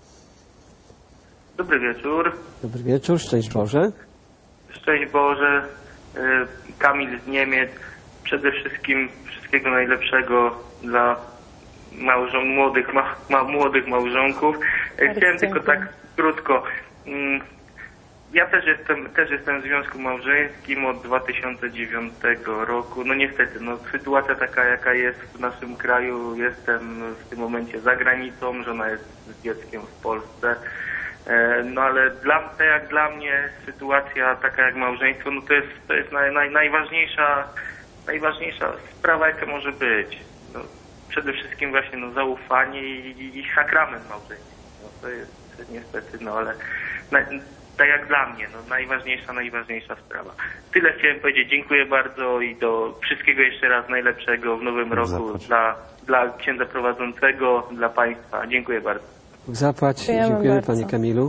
Dobry wieczór. Dobry wieczór, szczęść Boże. Szczęść Boże. Kamil z Niemiec. Przede wszystkim wszystkiego najlepszego dla małżon młodych, ma, ma, młodych małżonków. Chciałem tylko tak krótko. Ja też jestem, też jestem w związku małżeńskim od dwa tysiące dziewiątego roku. No niestety, no sytuacja taka jaka jest w naszym kraju, jestem w tym momencie za granicą, żona jest z dzieckiem w Polsce. No ale dla, tak jak dla mnie sytuacja taka jak małżeństwo, no to jest, to jest naj, naj, najważniejsza, najważniejsza sprawa jaka może być. No, przede wszystkim właśnie no, zaufanie i, i, i sakrament małżeństwa. No, to jest niestety, no ale na, tak jak dla mnie, no najważniejsza, najważniejsza sprawa. Tyle chciałem powiedzieć. Dziękuję bardzo i do wszystkiego jeszcze raz najlepszego w nowym roku dla, dla księdza prowadzącego, dla Państwa. Dziękuję bardzo. Zapłać. Dziękujemy Dziękujemy bardzo. Panie Kamilu.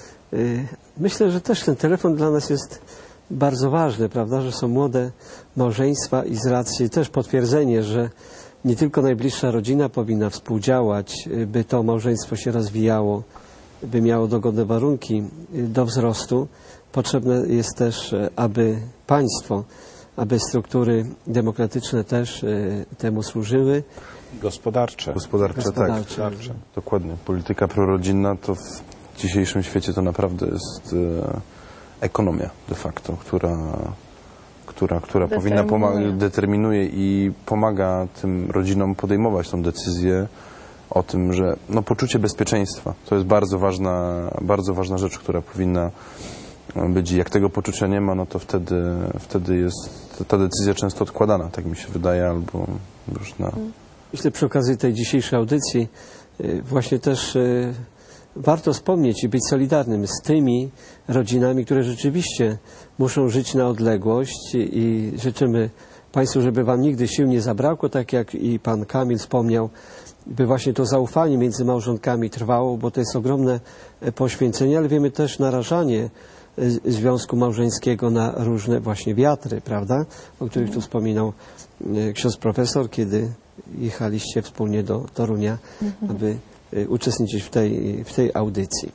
Myślę, że też ten telefon dla nas jest bardzo ważny, prawda, że są młode małżeństwa i z racji też potwierdzenie, że nie tylko najbliższa rodzina powinna współdziałać, by to małżeństwo się rozwijało, by miało dogodne warunki do wzrostu. Potrzebne jest też, aby państwo, aby struktury demokratyczne też temu służyły. Gospodarcze. Gospodarcze, Gospodarcze. tak. Dokładnie. Polityka prorodzinna to w dzisiejszym świecie to naprawdę jest e, ekonomia de facto, która, która, która powinna pomagać, determinuje i pomaga tym rodzinom podejmować tą decyzję o tym, że no, poczucie bezpieczeństwa to jest bardzo ważna, bardzo ważna rzecz, która powinna być. Jak tego poczucia nie ma, no to wtedy, wtedy jest ta decyzja często odkładana, tak mi się wydaje, albo już na... Myślę, przy okazji tej dzisiejszej audycji właśnie też warto wspomnieć i być solidarnym z tymi rodzinami, które rzeczywiście muszą żyć na odległość i życzymy Państwu, żeby Wam nigdy sił nie zabrakło, tak jak i Pan Kamil wspomniał, by właśnie to zaufanie między małżonkami trwało, bo to jest ogromne poświęcenie, ale wiemy też narażanie związku małżeńskiego na różne właśnie wiatry, prawda, o których tu wspominał ksiądz profesor, kiedy jechaliście wspólnie do Torunia, mhm. aby uczestniczyć w tej, w tej audycji.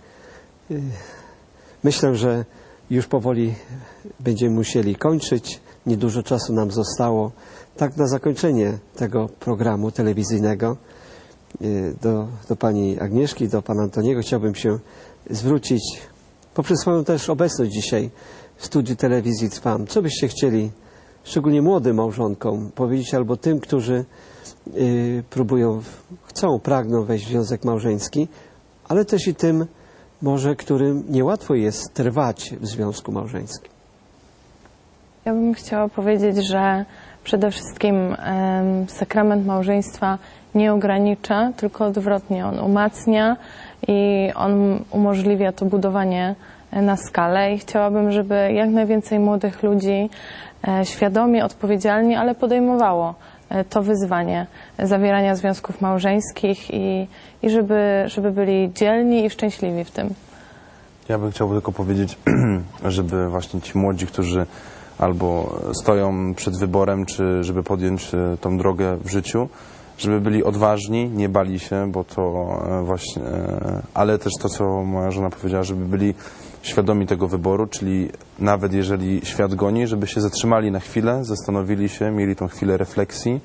Myślę, że już powoli będziemy musieli kończyć. Niedużo czasu nam zostało. Tak na zakończenie tego programu telewizyjnego do, do pani Agnieszki, do pana Antoniego chciałbym się zwrócić poprzez swoją też obecność dzisiaj w studiu telewizji Trwam. Co byście chcieli, szczególnie młodym małżonkom, powiedzieć albo tym, którzy y, próbują, chcą, pragną wejść w związek małżeński, ale też i tym może, którym niełatwo jest trwać w związku małżeńskim? Ja bym chciała powiedzieć, że przede wszystkim em, sakrament małżeństwa nie ogranicza, tylko odwrotnie. On umacnia i on umożliwia to budowanie na skalę i chciałabym, żeby jak najwięcej młodych ludzi e, świadomie, odpowiedzialnie, ale podejmowało e, to wyzwanie zawierania związków małżeńskich i, i żeby, żeby byli dzielni i szczęśliwi w tym. Ja bym chciał tylko powiedzieć, żeby właśnie ci młodzi, którzy albo stoją przed wyborem, czy żeby podjąć tą drogę w życiu, żeby byli odważni, nie bali się, bo to właśnie, ale też to, co moja żona powiedziała, żeby byli świadomi tego wyboru, czyli nawet jeżeli świat goni, żeby się zatrzymali na chwilę, zastanowili się, mieli tą chwilę refleksji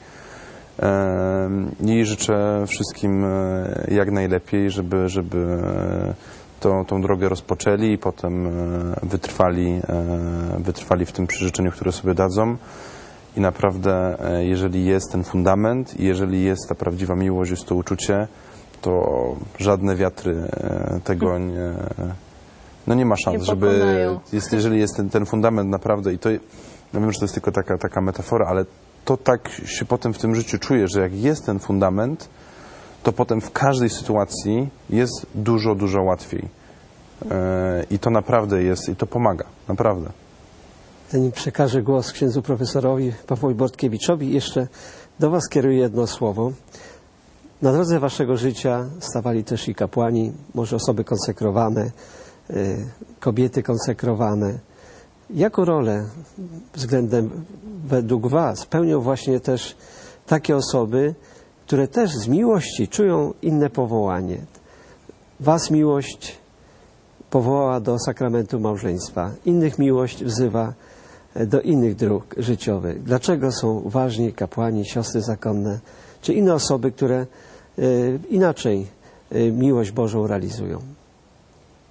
i życzę wszystkim jak najlepiej, żeby, żeby tą, tą drogę rozpoczęli i potem wytrwali, wytrwali w tym przyrzeczeniu, które sobie dadzą. I naprawdę, jeżeli jest ten fundament i jeżeli jest ta prawdziwa miłość, jest to uczucie, to żadne wiatry tego nie, no nie ma szans, nie żeby, jest, jeżeli jest ten, ten fundament naprawdę, i to, ja wiem, że to jest tylko taka, taka metafora, ale to tak się potem w tym życiu czuje, że jak jest ten fundament, to potem w każdej sytuacji jest dużo, dużo łatwiej. I to naprawdę jest, i to pomaga, naprawdę. Zanim przekażę głos księdzu profesorowi Pawłowi Bortkiewiczowi, jeszcze do Was kieruję jedno słowo. Na drodze Waszego życia stawali też i kapłani, może osoby konsekrowane, kobiety konsekrowane. Jaką rolę względem według Was pełnią właśnie też takie osoby, które też z miłości czują inne powołanie? Was miłość powołała do sakramentu małżeństwa, innych miłość wzywa do innych dróg życiowych. Dlaczego są ważni kapłani, siostry zakonne, czy inne osoby, które y, inaczej y, miłość Bożą realizują?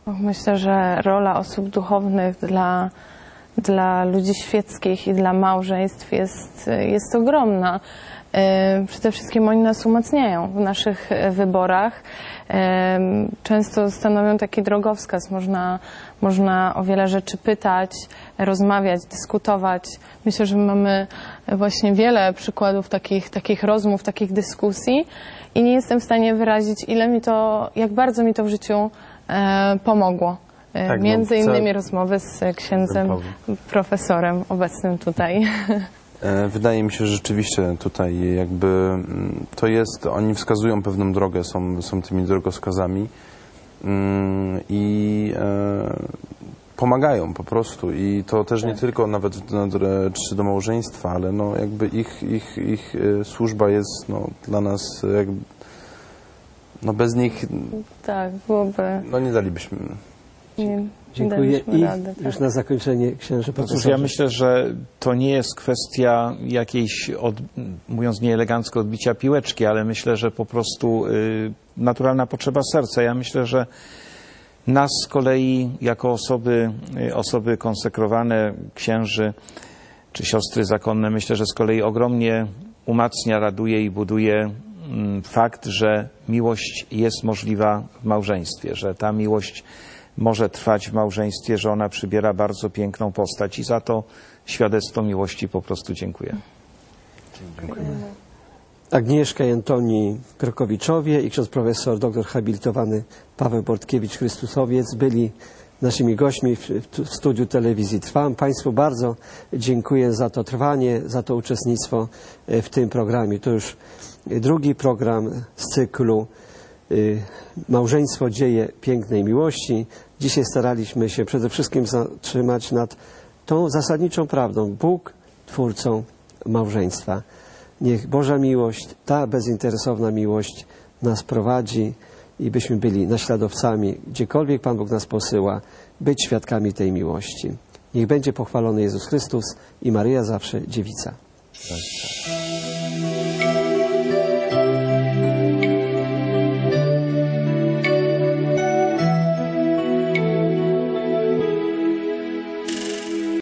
Myślę, że rola osób duchownych dla, dla ludzi świeckich i dla małżeństw jest, jest ogromna. Przede wszystkim oni nas umacniają w naszych wyborach. Często stanowią taki drogowskaz. Można, można o wiele rzeczy pytać, rozmawiać, dyskutować. Myślę, że mamy właśnie wiele przykładów takich, takich rozmów, takich dyskusji i nie jestem w stanie wyrazić, ile mi to, jak bardzo mi to w życiu e, pomogło. E, Tak, Między no, chcę... innymi rozmowy z księdzem profesorem obecnym tutaj. Wydaje mi się, że rzeczywiście tutaj jakby to jest, oni wskazują pewną drogę, są, są tymi drogowskazami i pomagają po prostu i to też nie tylko nawet czy do małżeństwa, ale no jakby ich, ich, ich służba jest no, dla nas jakby, no bez nich tak, byłoby... no nie dalibyśmy. Nie. Dziękuję. I radę, tak. już na zakończenie, księże No cóż, profesorze. ja myślę, że to nie jest kwestia jakiejś, od, mówiąc nieelegancko, odbicia piłeczki, ale myślę, że po prostu y, naturalna potrzeba serca. Ja myślę, że nas z kolei jako osoby, y, osoby konsekrowane, księży czy siostry zakonne, myślę, że z kolei ogromnie umacnia, raduje i buduje y, fakt, że miłość jest możliwa w małżeństwie, że ta miłość może trwać w małżeństwie, że ona przybiera bardzo piękną postać i za to świadectwo miłości po prostu dziękuję. Dziękuję. Agnieszka i Antoni Krokowiczowie i ksiądz profesor doktor habilitowany Paweł Bortkiewicz Chrystusowiec byli naszymi gośćmi w, w studiu telewizji Trwam. Państwu bardzo dziękuję za to trwanie, za to uczestnictwo w tym programie. To już drugi program z cyklu Małżeństwo dzieje pięknej miłości. Dzisiaj staraliśmy się przede wszystkim zatrzymać nad tą zasadniczą prawdą. Bóg twórcą małżeństwa. Niech Boża miłość, ta bezinteresowna miłość nas prowadzi i byśmy byli naśladowcami, gdziekolwiek Pan Bóg nas posyła, być świadkami tej miłości. Niech będzie pochwalony Jezus Chrystus i Maryja zawsze dziewica. Tak, tak.